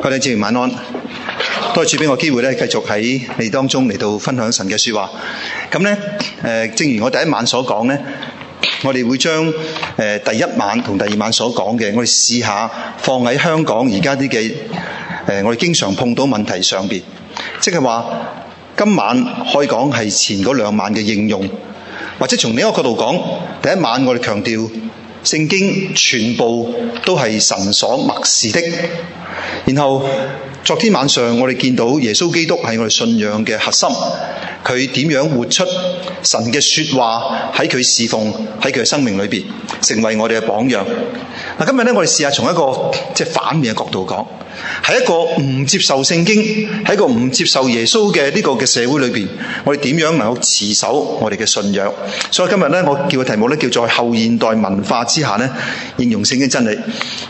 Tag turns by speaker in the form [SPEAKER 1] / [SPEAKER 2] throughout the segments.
[SPEAKER 1] 各位弟兄姊妹晚安，多謝主俾我機會咧，繼續喺你當中嚟到分享神嘅說話。咁咧，正如我第一晚所講咧，我哋會將第一晚同第二晚所講嘅，我哋試下放喺香港而家啲嘅我哋經常碰到問題上邊，即係話今晚可以講係前嗰兩晚嘅應用，或者從另一個角度講，第一晚我哋強調聖經全部都係神所默示的。然後昨天晚上我哋見到耶穌基督係我哋信仰嘅核心，佢點樣活出神嘅說話喺佢侍奉喺佢嘅生命裏邊，成為我哋嘅榜樣。嗱，今日咧我哋試下從一個反面嘅角度講，喺一個唔接受聖經，喺一個唔接受耶穌嘅呢個嘅社會裏邊，我哋點樣能夠持守我哋嘅信仰？所以今日咧我叫嘅題目咧叫做後現代文化之下咧應用聖經真理。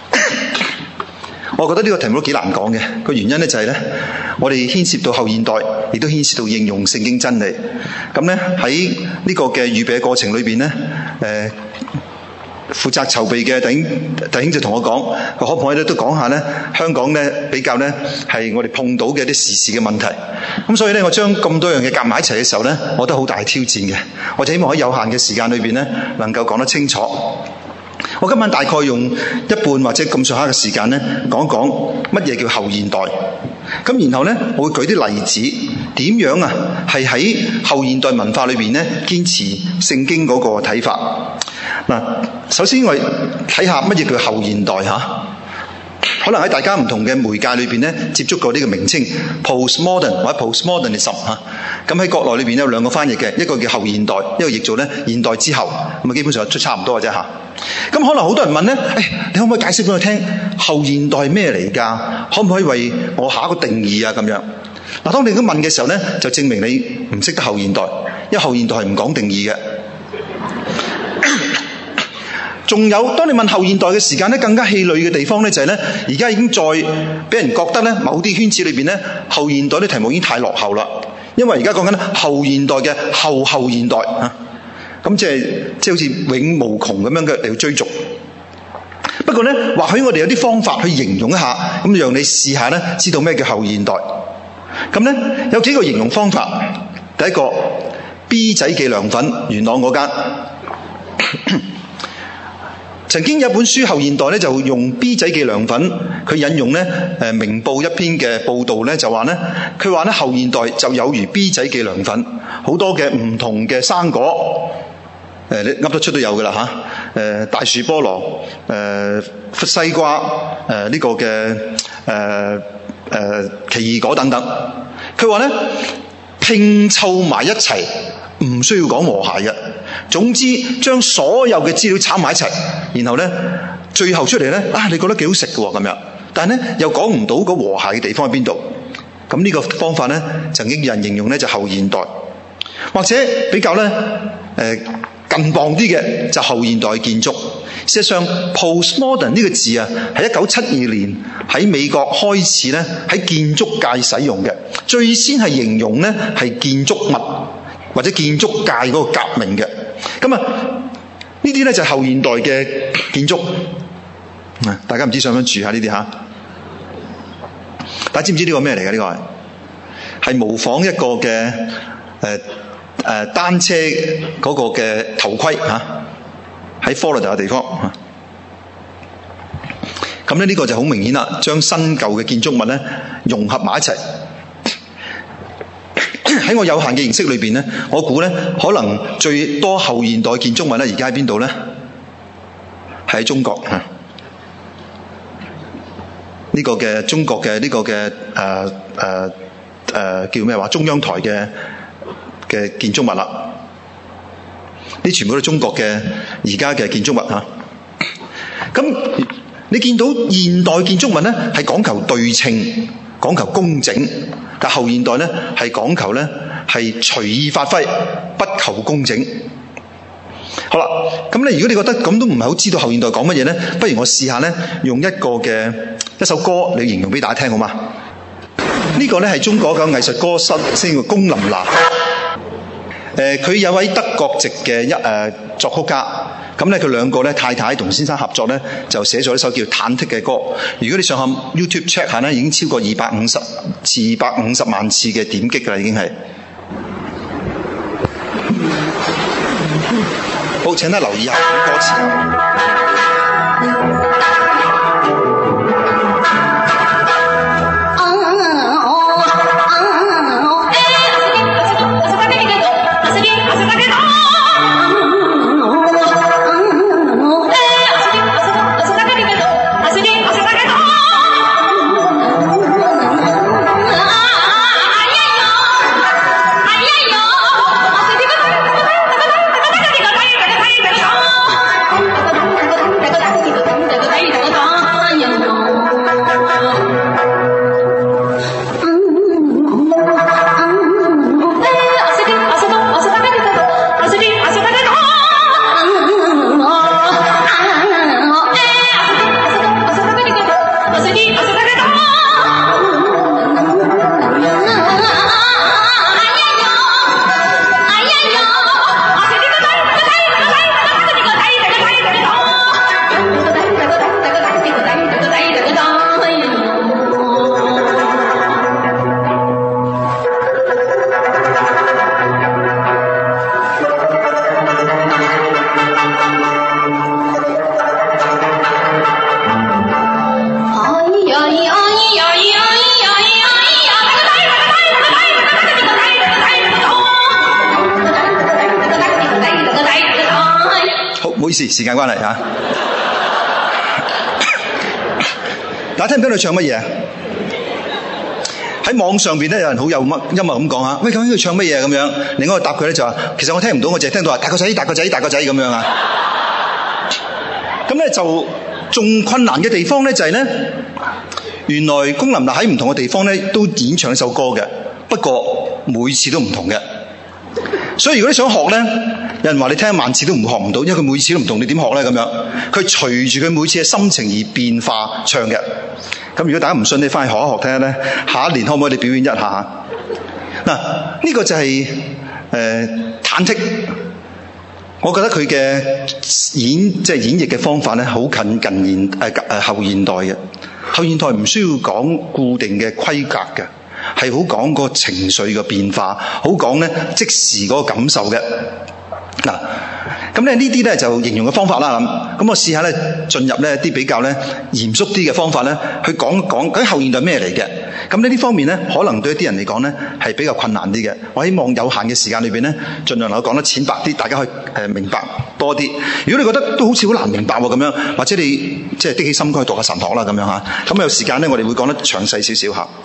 [SPEAKER 1] 我覺得呢個題目都幾難講嘅，個原因咧就係咧，我哋牽涉到後現代，亦都牽涉到應用聖經真理。咁咧喺呢個嘅預備嘅過程裏邊咧，負責籌備嘅弟兄就同我講，可唔可以咧都講下咧香港咧比較咧係我哋碰到嘅一啲時事嘅問題。咁所以咧我將咁多樣嘢夾埋一齊嘅時候咧，我覺得好大挑戰嘅。我就希望喺有限嘅時間裏邊咧，能夠講得清楚。我今晚大概用一半或者咁上下嘅時間咧，講一講乜嘢叫後現代。咁然後咧，我會舉啲例子，點樣啊係喺後現代文化裏邊咧堅持聖經嗰個睇法。嗱，首先我哋睇下乜嘢叫後現代嚇。可能喺大家唔同嘅媒介裏邊咧，接觸過呢個名稱 postmodern 或者 postmodernism 嚇。咁喺國內裏邊有兩個翻譯嘅，一個叫後現代，一個譯做咧現代之後。咁啊，基本上都差唔多嘅啫嚇。咁可能好多人問咧，你可唔可以解釋俾我聽後現代係咩嚟㗎？可唔可以為我下一個定義啊？咁樣嗱，當你咁問嘅時候咧，就證明你唔識得後現代，因為後現代係唔講定義嘅。仲有，當你問後現代嘅時間咧，更加氣餒嘅地方咧就係咧，而家已經再俾人覺得咧，某啲圈子裏邊咧，後現代啲題目已經太落後啦。因為而家講緊後現代嘅後現代啊，咁即係好似永無窮咁樣嘅嚟去追逐。不過咧，或許我哋有啲方法去形容一下，咁讓你試下咧，知道咩叫後現代。咁咧有幾個形容方法。第一個 B 仔記涼粉元朗嗰間。曾經有本書後現代咧就用 B 仔記涼粉，佢引用咧明報一篇嘅報導咧就話咧，佢話咧後現代就有如 B 仔記涼粉，好多嘅唔同嘅生果，你噏得出都有㗎啦嚇，大樹菠蘿、西瓜、呢個嘅奇異果等等，佢話咧拼湊埋一齊，唔需要講和諧嘅。總之將所有嘅資料炒埋一齊，然後咧最後出嚟咧你覺得幾好食嘅喎咁樣，但係咧又講唔到個和諧嘅地方喺邊度。咁呢個方法咧曾經有人形容咧就後現代，或者比較咧近磅啲嘅就後現代建築。事實上 postmodern 呢個字啊係1972年喺美國開始咧喺建築界使用嘅，最先係形容咧係建築物或者建築界嗰個革命嘅。咁啊，呢啲咧就係後現代嘅建築。大家唔知想唔想住下呢啲嚇？大家知唔知呢個咩嚟嘅？呢個係模仿一個嘅單車嗰個嘅頭盔嚇，喺 Florida 嘅地方。咁咧呢個就好明顯啦，將新舊嘅建築物咧融合埋一齊。喺我有限嘅認識裏邊咧，我估咧可能最多後現代建築物咧，而家喺邊度咧？係喺中國嚇。呢個嘅中國嘅呢個嘅叫咩話？中央台嘅建築物啦。呢全部都係中國嘅而家嘅建築物嚇。咁你見到現代建築物咧係講求對稱，講求工整。但後現代咧係講求咧係隨意發揮，不求工整。好啦，咁咧如果你覺得咁都唔係好知道後現代講乜嘢咧，不如我試下咧用一首歌嚟形容俾大家聽好嗎？呢個咧係中國嘅藝術歌手，姓龔琳娜。佢有位德國籍嘅作曲家， 咁咧佢兩個咧太太同先生合作咧，就寫咗一首叫《忐忑》嘅歌。如果你上下 YouTube check 下咧，已經超過250萬次嘅點擊㗎啦，已經係。好，請大家留意下歌詞。時間關係嚇，大家聽唔聽到佢唱乜嘢？喺網上邊咧，有人好有乜音樂咁講嚇，喂，究竟佢唱乜嘢咁樣？另外一個答佢咧就話，其實我聽唔到，我淨係聽到話大個仔、大個仔、大個仔咁樣啊。咁咧就仲困難嘅地方咧就係咧，原來龔琳娜喺唔同嘅地方咧都演唱一首歌嘅，不過每次都唔同嘅。所以如果你想學咧，有人話你聽1萬次都學唔到，因為佢每次都唔同，你點學咧咁樣？佢隨住佢每次嘅心情而變化唱嘅。咁如果大家唔信，你翻去學一學聽咧，下一年可唔可以你表演一下？嗱，呢個就係忐忑。我覺得佢嘅演繹嘅方法咧，好近後現代嘅。後現代唔需要講固定嘅規格嘅。係好講個情緒嘅變化，好講咧即時嗰個感受嘅。嗱，咁咧呢啲咧就形容嘅方法啦。咁我試下咧進入咧一啲比較咧嚴肅啲嘅方法咧，去講究竟後現代咩嚟嘅。咁呢方面咧，可能對一啲人嚟講咧係比較困難啲嘅。我希望有限嘅時間裏邊咧，盡量能夠講得淺白啲，大家可以明白多啲。如果你覺得都好似好難明白喎咁樣，或者你即係的起心肝去讀下神學啦咁樣嚇。咁有時間咧，我哋會講得詳細少少嚇。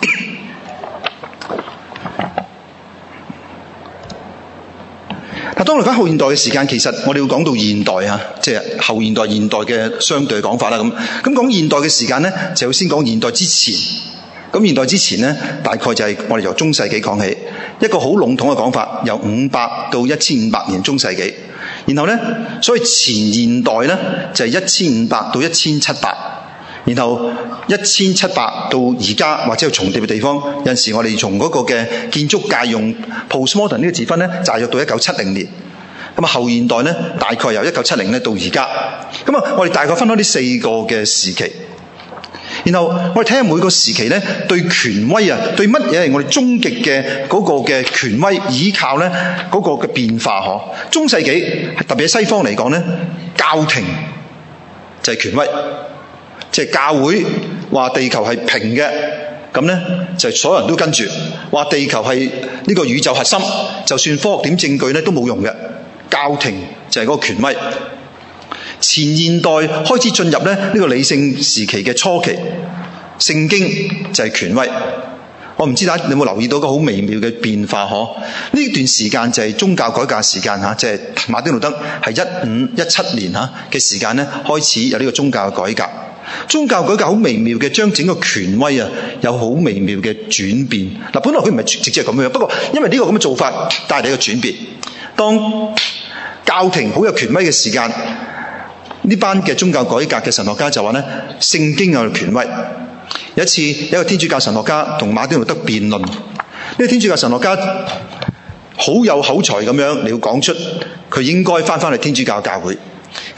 [SPEAKER 1] 當我哋講後現代嘅時間，其實我哋會講到現代啊，即係後現代、現代嘅相對嘅講法啦。咁講現代嘅時間呢，就要先講現代之前。咁現代之前呢，大概就係我哋由中世紀講起，一個好籠統嘅講法，由500到1500年中世紀。然後呢，所以前現代呢，就係1500到1700。然後1700到而家或者有重疊嘅地方，有陣時我哋從嗰個嘅建築界用 postmodern 呢個字分呢，就係到1970年。咁啊後現代呢，大概由1970呢到而家。咁啊我哋大概分開呢4個嘅時期。然後我哋睇下每個時期呢，對權威啊，對乜嘢係我哋終極嘅嗰個嘅權威依靠呢嗰個嘅變化嗬。中世紀特別喺西方嚟講呢，教廷就係權威。即係教會話地球係平嘅，咁呢就所有人都跟住話地球係呢個宇宙核心，就算科學點證據呢都冇用嘅。教廷就係嗰個權威。前現代開始進入呢個理性時期嘅初期，聖經就係權威。我唔知大家有冇留意到個好微妙嘅變化嗬？呢段時間就係宗教改革時間嚇，即係馬丁路德係1517年嚇嘅時間呢開始有呢個宗教嘅改革。宗教改革好微妙嘅，將整個權威啊有好微妙嘅轉變。嗱，本來佢唔係直接係咁樣，不過因為呢個咁嘅做法帶嚟一個轉變。當教廷好有權威嘅時間，呢班嘅宗教改革嘅神學家就話呢，聖經有權威。有一次有一個天主教神學家同馬丁路德辯論，呢個天主教神學家好有口才咁樣，你要講出佢應該翻去天主教教會。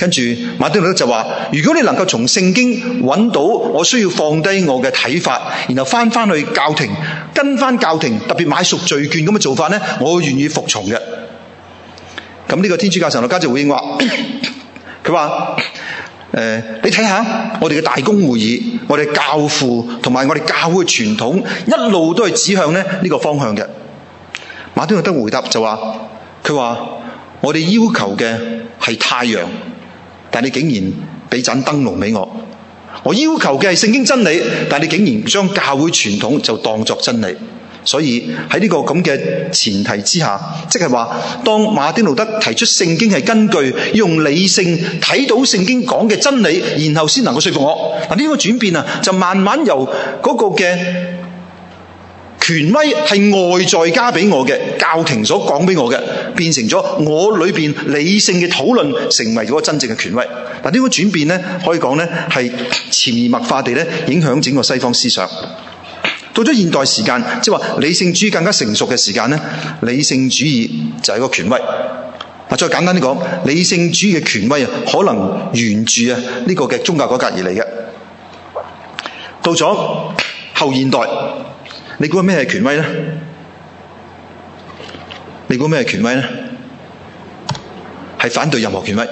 [SPEAKER 1] 跟住馬丁路德就話：如果你能夠從聖經揾到我需要放低我嘅睇法，然後翻去教廷，跟翻教廷，特別買贖罪券咁嘅做法呢，我願意服從嘅。咁呢個天主教神學家就回應話：佢話你睇下我哋嘅大公會議，我哋教父同埋我哋教會嘅傳統，一路都係指向呢個方向嘅。馬丁路德回答就話：佢話我哋要求嘅係太陽，但你竟然俾盞燈籠俾我；我要求嘅係聖經真理，但你竟然將教會傳統就當作真理。所以喺呢個咁嘅前提之下，即係話當馬丁路德提出聖經係根據用理性睇到聖經講嘅真理，然後先能夠說服我。嗱，呢個轉變啊，就慢慢由嗰個嘅權威係外在加俾我嘅教廷所講俾我嘅，變成咗我裏邊理性嘅討論成為咗真正嘅權威。嗱，呢個轉變呢，可以講呢係潛移默化地咧影響整個西方思想。到咗現代時間，即係話理性主義更加成熟嘅時間呢，理性主義就係個權威。再簡單啲講，理性主義嘅權威啊，可能沿住呢個嘅宗教改革而嚟嘅。到咗後現代，你估咩係權威呢？你估咩係權威呢？係反對任何權威，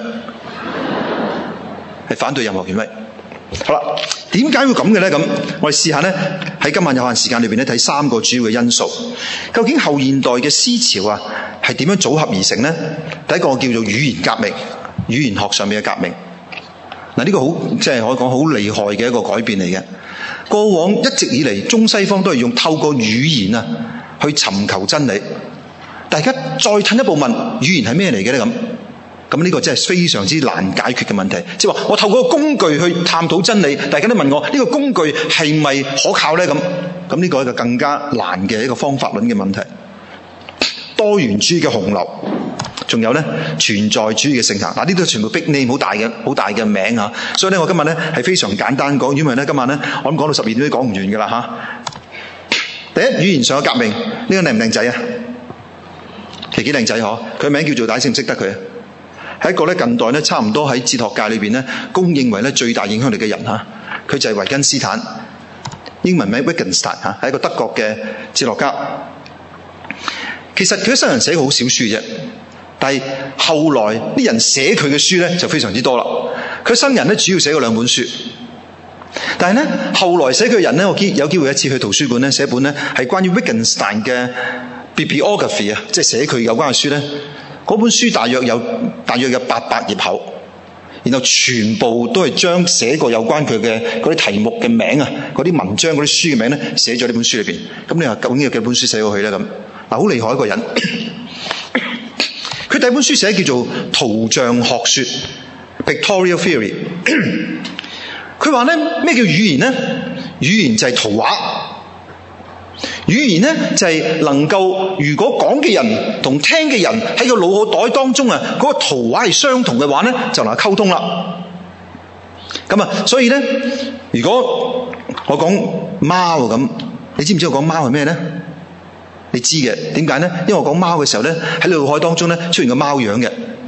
[SPEAKER 1] 係反對任何權威。好啦，點解會咁嘅呢？咁我哋試下呢，喺今晚有限時間裏邊咧睇3個主要嘅因素。究竟後現代嘅思潮啊係點樣組合而成呢？第一個叫做語言革命，語言學上面嘅革命。嗱，呢個好即係可以講好厲害嘅一個改變嚟嘅。過往一直以嚟中西方都係用透過語言啊去尋求真理。大家再退一步問，語言係咩嚟嘅呢？咁呢個真係非常之難解決嘅問題，即係話我透過個工具去探討真理，大家都問我呢個工具係咪可靠呢？咁呢個係一個更加難嘅一個方法論嘅問題。多元主義嘅洪流，仲有呢存在主義嘅盛行。嗱，呢啲全部 big name 好大嘅名啊！所以呢，我今日呢係非常簡單講，因為呢今晚呢我諗講到12點都講唔完㗎啦嚇。第一，語言上嘅革命，呢個靚唔靚仔啊？其實幾靚仔嗬？佢名叫做大家識唔識得佢？係一個咧近代咧差唔多喺哲學界裏邊咧公認為咧最大影響力嘅人嚇，佢就係維根斯坦，英文名 Wittgenstein 嚇，係一個德國嘅哲學家。其實佢一生人寫過好少書啫，但係後來啲人寫佢嘅書咧就非常之多啦。佢生人咧主要寫過2本書，但係咧後來寫佢嘅人咧，我有機會一次去圖書館咧寫本咧係關於 Wittgenstein 嘅 bibliography 啊，即係寫佢有關嘅書咧。嗰本書大約有800頁厚，然後全部都係將寫過有關佢嘅嗰啲題目嘅名啊，嗰啲文章嗰啲書嘅名咧寫咗呢本書裏邊。咁你話究竟有幾本書寫過去咧？咁嗱，好厲害一個人。佢第一本書寫叫做圖像學說 （Pictorial Theory）。佢話咧咩叫語言呢？語言就係圖畫。語言呢，就係能夠，如果講嘅人同聽嘅人喺個腦海袋當中啊，嗰個圖畫係相同嘅話呢，就能夠溝通啦。咁啊，所以呢，如果我講貓咁，你知唔知我講貓係咩呢？你知嘅，點解呢？因為我講貓嘅時候呢，喺腦海當中呢出現個貓樣嘅。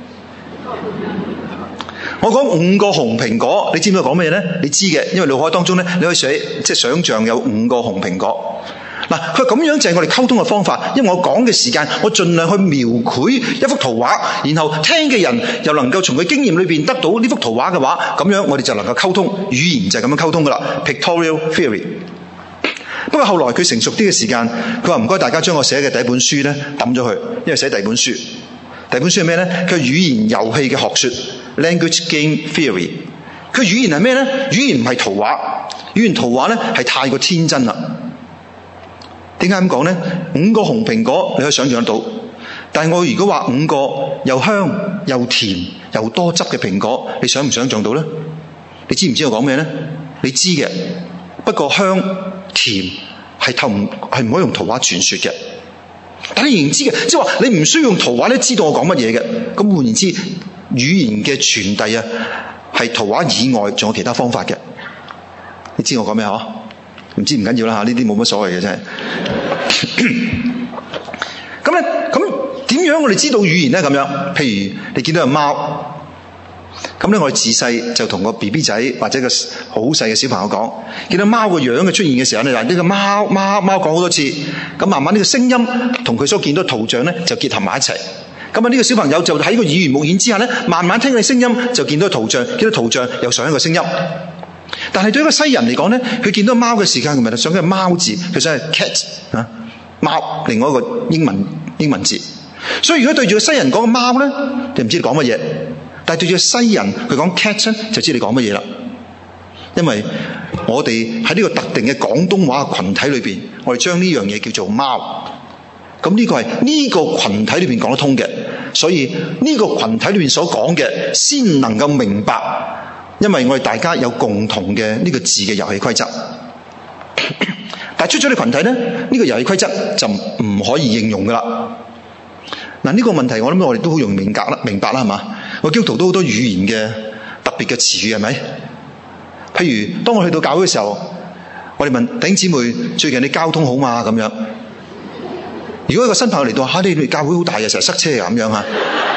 [SPEAKER 1] 我講5個紅蘋果，你知唔知我講咩呢？你知嘅，因為腦海當中呢，你可以即係想像有5個紅蘋果。嗱，佢咁樣就係我哋溝通嘅方法，因為我講嘅時間，我盡量去描繪一幅圖畫，然後聽嘅人又能夠從佢經驗裏邊得到呢幅圖畫嘅話，咁樣我哋就能夠溝通。語言就係咁樣溝通噶啦 ，Pictorial Theory。不過後來佢成熟啲嘅時間，佢話唔該大家將我寫嘅第一本書咧抌咗佢，因為寫第二本書。第二本書係咩咧？佢係語言遊戲嘅學說 ，Language Game Theory。佢語言係咩咧？語言唔係圖畫，語言圖畫咧係太過天真啦。點解咁講呢？5個紅蘋果你可以想象得到，但係我如果話5個又香又甜又多汁嘅蘋果，你想唔想象到呢？你知唔知我講咩呢？你知嘅，不過香甜係唔可以用圖畫傳說嘅，但你仍然知嘅，即係話你唔需要用圖畫咧知道我講乜嘢嘅。咁換言之，語言嘅傳遞啊係圖畫以外仲有其他方法嘅。你知我講咩嗬？唔知唔緊要啦嚇，呢啲冇乜所謂嘅真係。咁點樣我哋知道語言咧？咁樣，譬如你見到隻貓， 咁咧我哋自細就同個 BB 仔或者個好細嘅小朋友講，見到貓個樣嘅出現嘅時候咧，嗱呢個貓講好多次，咁慢慢呢個聲音同佢所見到圖像咧就結合埋一齊。咁啊呢個小朋友就喺個耳濡目染之下咧，慢慢聽嘅聲音就見到圖像，見到圖像又想一個聲音。但係對一個西人嚟講咧，佢見到貓嘅時間，佢咪想嘅貓字，佢想係 cat 啊，貓，另外一個英文字。所以如果對住個西人講個貓咧，就唔知你講乜嘢。但係對住個西人佢講 cat 咧，就知你講乜嘢啦。因為我哋喺呢個特定嘅廣東話嘅群體裏邊，我哋將呢樣嘢叫做貓。咁呢個係呢個群體裏邊講得通嘅，所以呢個群體裏邊所講嘅先能夠明白，因為我哋大家有共同嘅呢個字嘅遊戲規則。但係出咗啲群體咧，呢個遊戲規則就唔可以應用噶啦。嗱，呢個問題我諗我哋都好容易明白啦，係嘛？我基督徒都好多語言嘅特別嘅詞語，係咪？譬如當我去到教會嘅時候，我哋問弟兄姊妹最近你交通好嘛？咁樣。如果一個新朋友嚟到，你哋教會好大嘅，成日塞車啊咁樣啊。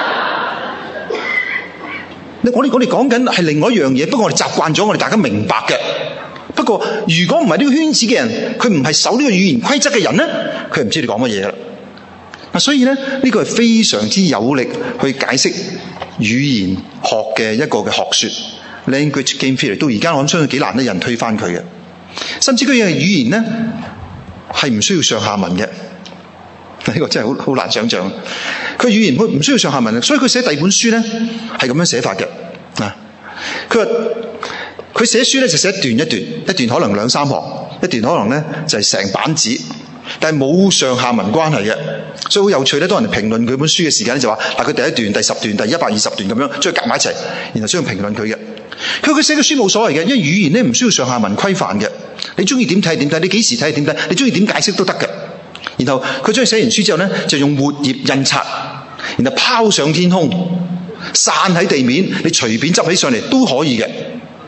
[SPEAKER 1] 我哋講緊係另外一樣嘢，不過我哋習慣咗，我哋大家明白嘅。不過如果唔係呢個圈子嘅人，佢唔係守呢個語言規則嘅人咧，佢唔知你講乜嘢啦。所以咧，呢個係非常之有力去解釋語言學嘅一個嘅學說 language game theory。到而家我諗相信幾難得有人推翻佢嘅，甚至佢嘅語言咧係唔需要上下文嘅。呢個真係好難想象。佢語言佢唔需要上下文，所以佢寫第二本書咧係咁樣寫法嘅。佢話佢寫書咧就寫一段一段可能2-3行，一段可能咧就係成版紙，但係冇上下文關係嘅。所以好有趣咧，當人哋評論佢本書嘅時間咧就話，佢第一段、第10段、第120段咁樣將佢夾埋一齊，然後將佢評論佢嘅。佢寫嘅書冇所謂嘅，因為語言咧唔需要上下文規範嘅。你中意點睇點睇，你幾時睇點睇，你中意點解釋都得嘅。然後佢將佢寫完書之後咧，就用活頁印刷，然後拋上天空，散喺地面，你隨便執起上嚟都可以嘅。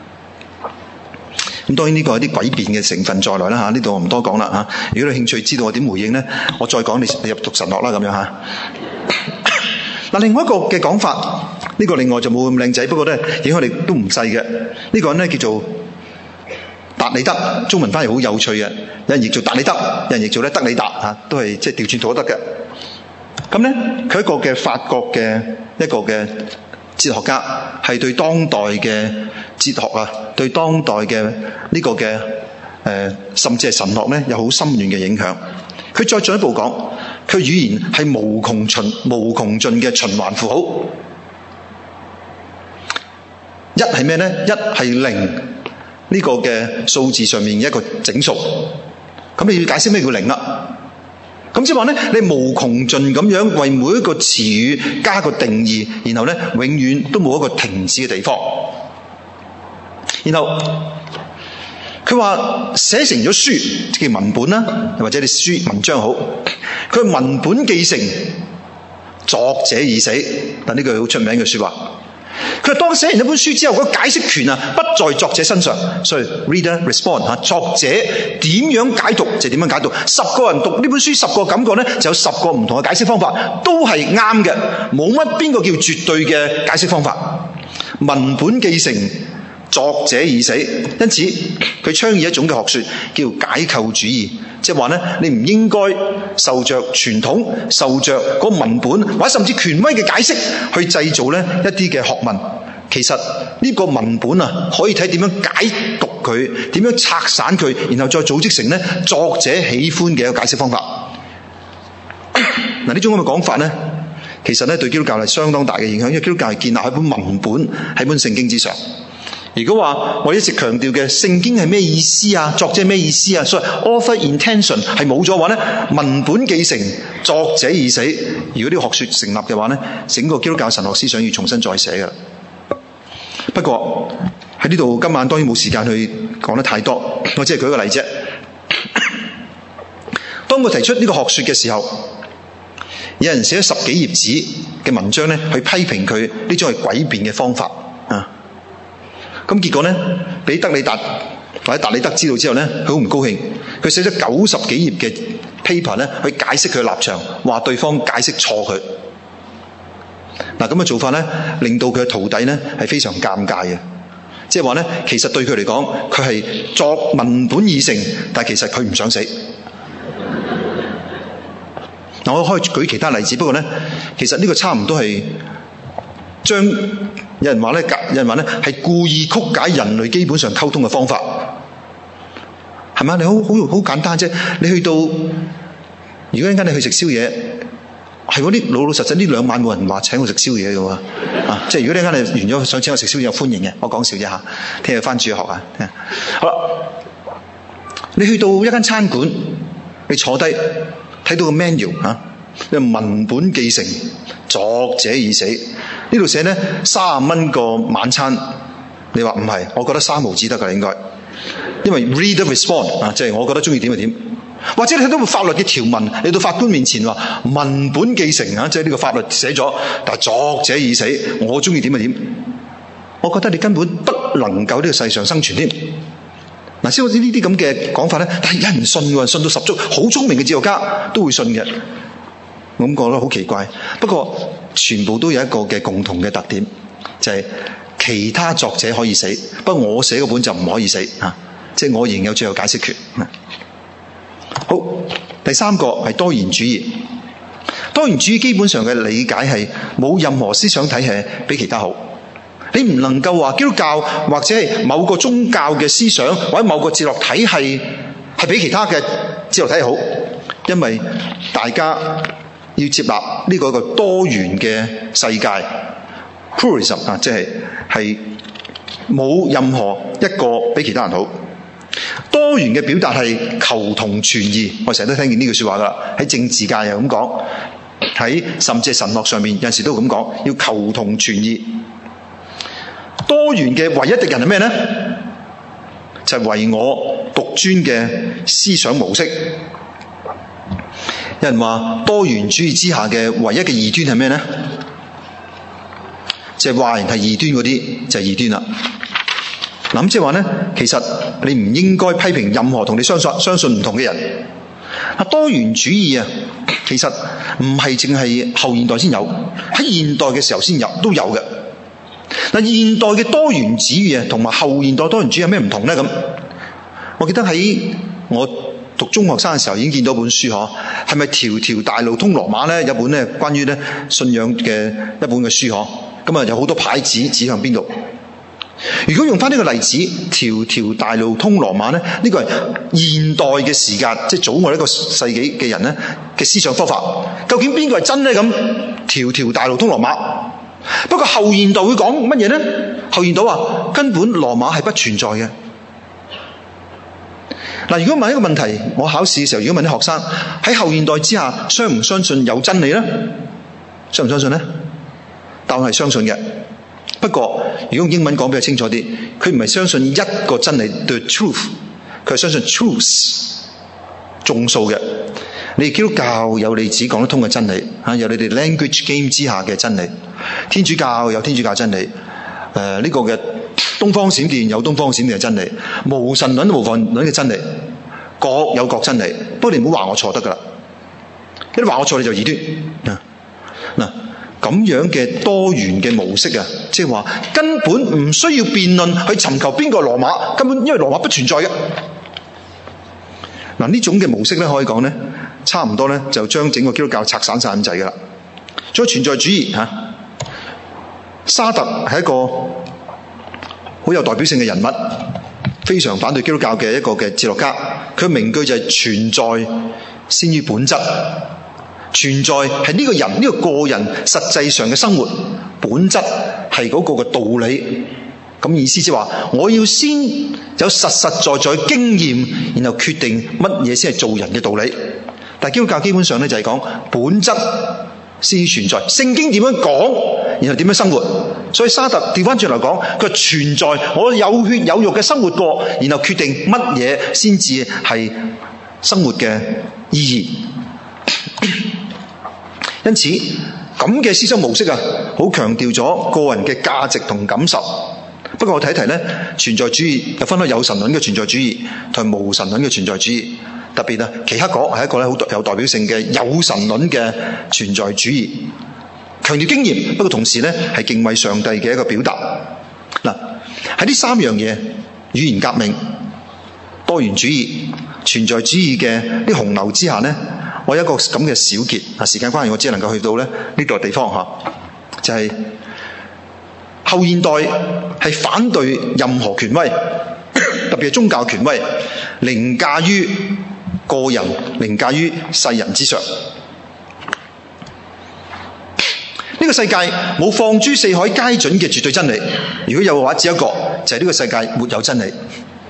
[SPEAKER 1] 咁當然呢個有啲詭辯嘅成分在內啦嚇，呢度我唔多講啦嚇。如果你有興趣知道我點回應咧，我再講你入讀神學啦咁樣嚇。嗱，另外一個嘅講法，呢個另外就冇咁靚仔，不過咧影響力都唔細嘅。呢個人咧叫做達里德，中文翻譯好有趣嘅，有人譯做達里德，有人譯做咧德里達嚇，都係即係調轉都得嘅。咁咧佢一個嘅法國嘅一個嘅哲學家，係對當代嘅哲學啊，對當代嘅呢個嘅甚至係神學咧有好深遠嘅影響。佢再進一步講，佢語言係無窮盡嘅循環符號。一係咩咧？一係零。呢個嘅數字上面一個整數，咁你要解釋咩叫零啦？咁即係話咧，你無窮盡咁樣為每一個詞語加個定義，然後咧永遠都冇一個停止嘅地方。然後佢話寫成咗書叫文本啦，或者你書文章好，佢文本既成，作者已死。但呢句好出名嘅說話。佢當寫完一本書之後，個解釋權不在作者身上，所以 reader respond 作者點樣解讀就點樣解讀。10個人讀呢本書，10個感覺咧就有10個唔同嘅解釋方法，都係啱嘅，冇乜邊個叫絕對嘅解釋方法。文本既成，作者已死，因此佢倡議一種嘅學說叫解構主義，即係話咧，你唔應該受着傳統、受着嗰個文本或者甚至權威嘅解釋去製造咧一啲嘅學問。其實呢個文本可以睇點樣解讀佢，點樣拆散佢，然後再組織成咧作者喜歡嘅一個解釋方法。嗱，呢種咁嘅講法咧，其實咧對基督教係相當大嘅影響，因為基督教係建立喺本文本、喺本聖經之上。如果話我一直強調嘅聖經係咩意思啊，作者係咩意思啊，所以 author intention 係冇咗話咧，文本既成，作者已死。如果呢個學說成立嘅話咧，整個基督教神學思想要重新再寫嘅。不過喺呢度今晚當然冇時間去講得太多，我只係舉個例啫。當佢提出呢個學說嘅時候，有人寫咗10幾頁紙嘅文章咧，去批評佢呢種係詭辯嘅方法啊。咁結果咧，俾德里達或者達里德知道之後咧，佢好唔高興，佢寫咗90幾頁嘅 paper 咧，去解釋佢嘅立場，話對方解釋錯佢。 嗱，咁嘅做法咧，令到佢嘅徒弟咧係非常尷尬嘅。即係話咧，其實對佢嚟講，佢係作文本已成，但係其實佢唔想死。嗱，我可以舉其他例子，不過咧，其實呢個差唔多係將有人話咧係故意曲解人類基本上溝通嘅方法，係嘛？你好簡單啫。你去到，如果一陣間你去食宵夜，係嗰啲老實實呢2晚冇人話請我食宵夜嘅喎。即係如果你一陣間你完咗想請我食宵夜，有歡迎嘅，我講笑啫嚇。聽日翻主日學啊。好啦，你去到一間餐館，你坐低睇到個 menu 文本既成，作者已死。呢度寫呢30蚊個晚餐，你話唔係？我覺得3毫紙得㗎，應該，因為 reader respond 即係我覺得中意點就點。或者你睇到法律嘅條文，你到法官面前話文本既成即係呢個法律寫咗，但係作者已死，我中意點就點。我覺得你根本不能夠呢個世上生存添。嗱，先好似呢啲咁嘅講法咧，但係有人信喎，信到十足，好聰明嘅哲學家都會信嘅。我咁覺得好奇怪。不過全部都有一個嘅共同嘅特點，就係其他作者可以死，不過我寫嗰本就唔可以死啊！即係我仍有最後解釋權。好，第3個係多元主義。多元主義基本上嘅理解係冇任何思想體系比其他好。你唔能夠話基督教或者係某個宗教嘅思想或者某個哲學體系係比其他嘅哲學體系好，因為大家要接納呢個一個多元嘅世界 pluralism 即係冇任何一個比其他人好。多元嘅表達係求同存異，我成日都聽見呢句說話噶啦。喺政治界又咁講，喺甚至係神學上面有陣時都咁講，要求同存異。多元嘅唯一敵人係咩呢？就係唯我獨尊嘅思想模式。有人話多元主義之下嘅唯一嘅異端係咩呢？就係話人係異端嗰啲就係異端啦。嗱，即係話咧，其實你唔應該批評任何同你相信唔同嘅人。多元主義其實唔係淨係後現代先有，喺現代嘅時候先有都有嘅。嗱，現代嘅多元主義同埋後現代多元主義有咩唔同咧？咁我記得喺我讀中學生嘅時候已經見到本書嗬，係咪條條大路通羅馬咧？有本咧關於咧信仰嘅一本嘅書嗬，咁有好多牌子指向邊度。如果用翻呢個例子，條條大路通羅馬咧，呢個係現代嘅時間，即係早我呢個世紀嘅人咧嘅思想方法。究竟邊個係真咧？咁條條大路通羅馬。不過後現代會講乜嘢咧？後現代話根本羅馬係不存在嘅。嗱，如果問一個問題，我考試嘅時候，如果問啲學生喺後現代之下，相唔相信有真理咧？相唔相信咧？答案係相信嘅。不過如果用英文講比較清楚啲，佢唔係相信一個真理 the truth， 佢係相信 truth 眾數嘅。你基督教有你自己講得通嘅真理，有你哋 language game 之下嘅真理。天主教有天主教真理，呢個嘅東方閃電有東方閃電嘅真理，無神論無神論嘅真理，各有各真理。不過你唔好話我錯得噶啦，一話我錯你就異端。嗱，咁樣嘅多元嘅模式即係話根本唔需要辯論去尋求邊個羅馬，根本因為羅馬不存在嘅。嗱，呢種嘅模式咧，可以講咧，差唔多咧就將整個基督教拆散晒咁滯噶啦。仲有存在主義沙特係一個好有代表性嘅人物，非常反對基督教嘅一個嘅哲學家。佢嘅名句就係存在先於本質。存在係呢個人呢個人實際上嘅生活，本質係嗰個嘅道理。咁意思即係話，我要先有實實在在經驗，然後決定乜嘢先係做人嘅道理。但係基督教基本上咧就係講本質先存在，聖經點樣講，然後點樣生活。所以沙特調翻轉嚟講，佢存在，我有血有肉嘅生活過，然後決定乜嘢先至係生活嘅意義。因此咁嘅思想模式好強調咗個人嘅價值同感受。不過我睇一提咧，存在主義又分開有神論嘅存在主義同埋無神論嘅存在主義。特別奇克果係一個咧好有代表性嘅有神論嘅存在主義。 強調經驗，不過同時咧係敬畏上帝嘅一個表達。嗱，喺呢三樣嘢，語言革命、多元主義、存在主義嘅啲洪流之下呢，我有一個咁嘅小結。時間關係，我只能夠去到呢度地方就係後現代係反對任何權威，特別係宗教權威，凌駕於個人，凌駕於世人之上。呢個世界冇放諸四海皆準嘅絕對真理，如果有嘅話，只有一個，就係呢個世界沒有真理。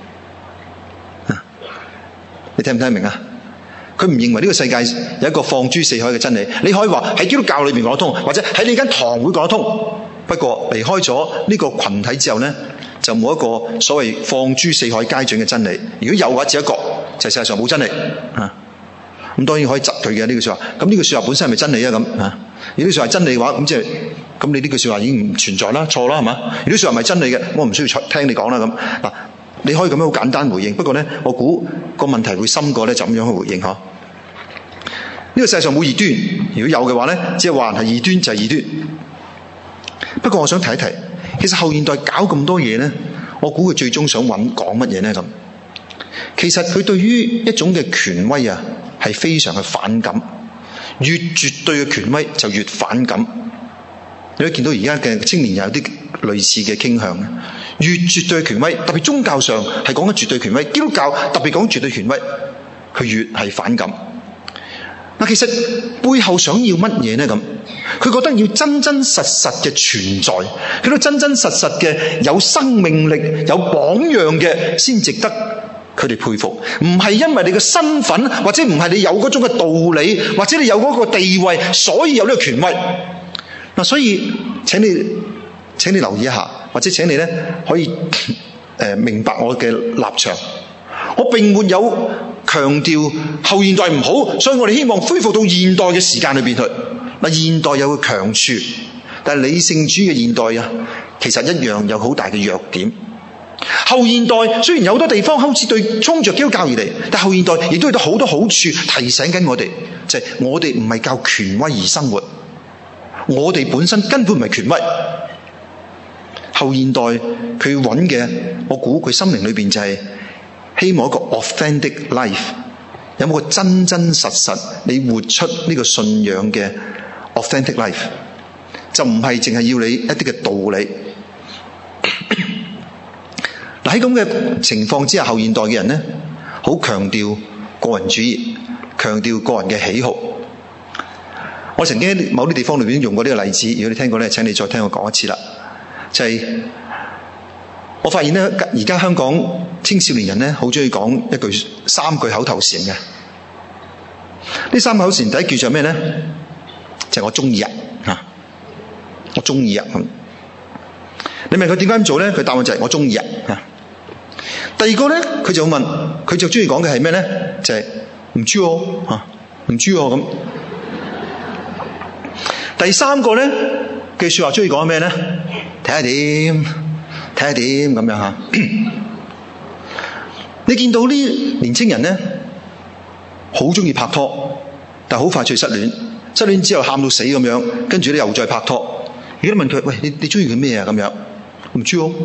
[SPEAKER 1] 你聽唔聽得明啊？佢唔認為呢個世界有一個放諸四海嘅真理。你可以話喺基督教裏面講得通，或者喺你間堂會講得通。不過離開咗呢個群體之後呢，就冇一個所謂放諸四海皆準嘅真理。如果有嘅話，只有一個，就係世界上冇真理。咁當然可以窒佢嘅呢句說話。咁呢句說話本身係咪真理啊？咁如果呢句說話係真理嘅話，咁即係咁你呢句說話已經唔存在啦，錯啦，係嘛？如果說話唔係真理嘅，我唔需要聽你講啦。咁嗱，你可以咁樣好簡單回應。不過呢，我估個問題會深過呢，就咁樣去回應。呢個世界上冇異端，如果有嘅話呢，即係話係異端就係異端。不過我想提一提，其實後現代搞咁多嘢呢，我估佢最終想講乜嘢呢？咁其實佢對於一種嘅權威係非常嘅反感，越絕對嘅權威就越反感。你都見到而家嘅青年有啲類似嘅傾向，越絕對嘅權威，特別宗教上係講緊絕對權威，基督教特別講絕對權威，佢越係反感。嗱，其實背後想要乜嘢呢？咁佢覺得要真真實實嘅存在，佢都真真實實嘅有生命力、有榜樣嘅先值得佢哋佩服。唔係因為你嘅身份，或者唔係你有嗰種嘅道理，或者你有嗰個地位，所以有呢個權威。嗱，所以請你留意一下，或者請你呢可以明白我嘅立場。我並沒有強調後現代唔好，所以我哋希望恢復到現代嘅時間裏邊去。嗱，現代有個強處，但係理性主義嘅現代其實一樣有好大嘅弱點。後現代雖然有好多地方好似對衝着基督教而嚟，但後現代亦都有好多好處提醒緊我哋，就係我哋唔係靠權威而生活，我哋本身根本唔係權威。後現代佢揾嘅，我估佢心靈裏邊就係希望一個 authentic life， 有冇個真真實實你活出呢個信仰嘅 authentic life， 就唔係淨係要你一啲嘅道理。嗱，喺咁嘅情況之下，後現代嘅人呢，好強調個人主義，強調個人嘅喜好。我曾經喺某啲地方裏邊用過呢個例子，如果你聽過呢，請你再聽我講一次啦。就係我發現呢，而家香港青少年人呢，好中意講三句口頭禪嘅。呢三口頭禪第一句就係咩呢？就係我中意人我中意人。你問佢點解咁做呢？佢答案就係我中意人。第二個呢，佢就問，佢就中意講嘅係咩呢？就係唔知唔知咁。第三個呢句說話中意講咩呢？睇下點咁樣。你見到呢年青人呢，好中意拍拖，但好快就失戀，失戀之後喊到死咁樣，跟住咧又再拍拖。如果你問佢，喂，你中意佢咩啊？咁樣唔知唔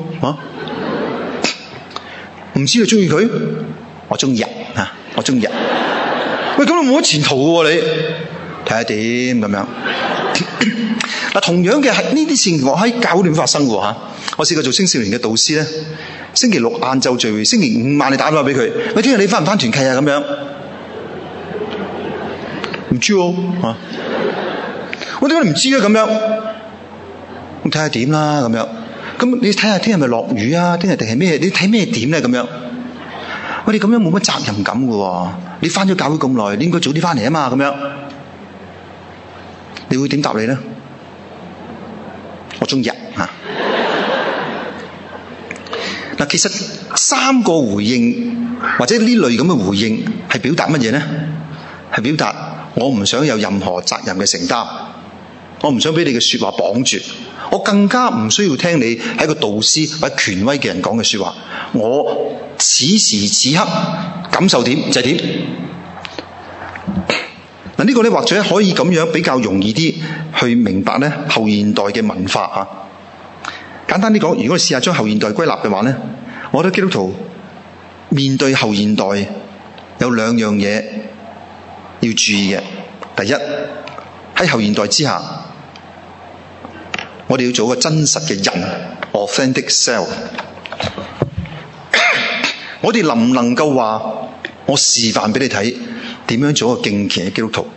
[SPEAKER 1] 知你中意佢？我中意人我中意人。喂，咁你冇乜前途嘅喎，你睇下點咁樣。嗱，同樣嘅係呢啲事情，我喺教會裏面發生嘅。我試過做青少年嘅導師咧，星期六晏晝聚會，星期五晚你打電話俾佢，喂，聽日你翻唔翻團契啊？咁樣唔知我點解你唔知啊？咁樣咁睇下點啦，咁樣咁你睇下聽日咪落雨啊？聽日定係咩？你睇咩點咧？咁樣喂，你咁樣冇乜責任感嘅，你翻咗教會咁耐，你應該早啲翻嚟啊嘛？咁樣你會點答你咧？我中意人嗱，其實三個回應或者呢類咁嘅回應係表達乜嘢呢？係表達我唔想有任何責任嘅承擔，我唔想俾你嘅說話綁住，我更加唔需要聽你係一個導師或者權威嘅人講嘅說話。我此時此刻感受點就係點。嗱， 呢個咧或者可以咁樣比較容易啲去明白咧後現代嘅文化啊。簡單啲講，如果你試下將後現代歸納嘅話咧，我覺得基督徒面對後現代有兩樣嘢要注意嘅。第一，喺後現代之下，我哋要做一個真實嘅人 ，authentic self。我哋能唔能夠話我示範俾你睇點樣做一個敬虔嘅基督徒？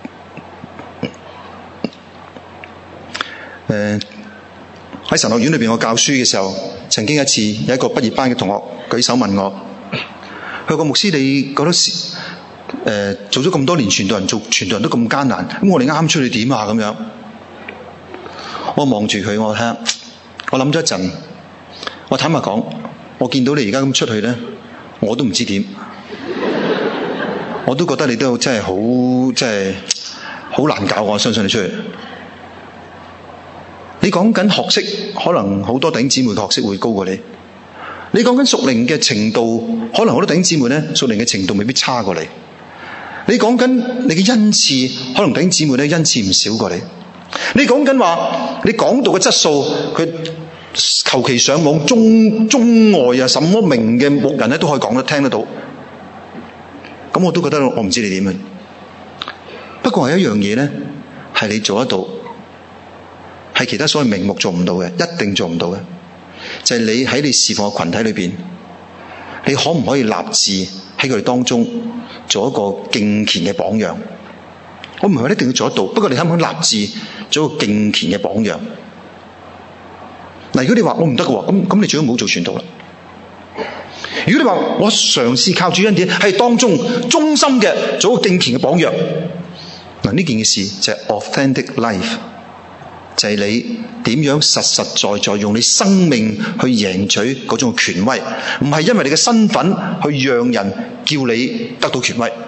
[SPEAKER 1] 喺神學院裏邊，我教書嘅時候，曾經一次有一個畢業班嘅同學舉手問我，佢話牧師，你覺得做咗咁多年傳道人，做傳道人都咁艱難，咁我哋啱出去點啊？咁樣，我望住佢，我諗咗一陣，我坦白講，我見到你而家咁出去咧，我都唔知點，我都覺得你都真係好難搞，我相信你出去。你講緊學識，可能好多弟兄姊妹嘅學識會高過你。你講緊屬靈嘅程度，可能好多弟兄姊妹咧屬靈嘅程度未必差過你。你講緊你嘅恩賜，可能弟兄姊妹咧恩賜唔少過你。你講緊話你講道嘅質素，佢求其上網中外啊，什麼名嘅牧人咧都可以講得聽得到。咁我都覺得我唔知你點樣。不過係一樣嘢咧，係你做得到，係其他所謂名目做唔到嘅，一定做唔到嘅，就係你喺你侍奉嘅群體裏邊，你可唔可以立志喺佢哋當中做一個敬虔嘅榜樣？我唔係話一定要做得到，不過你可唔可以立志做一個敬虔嘅榜樣？嗱，如果你話我唔得嘅喎，咁你最好唔好做傳道啦。如果你話我嘗試靠主恩典係當中忠心嘅做一個敬虔嘅榜樣，嗱，呢件事就係 authentic life。就係你點樣實實在在用你生命去贏取嗰種權威，唔係因為你嘅身份去讓人叫你得到權威。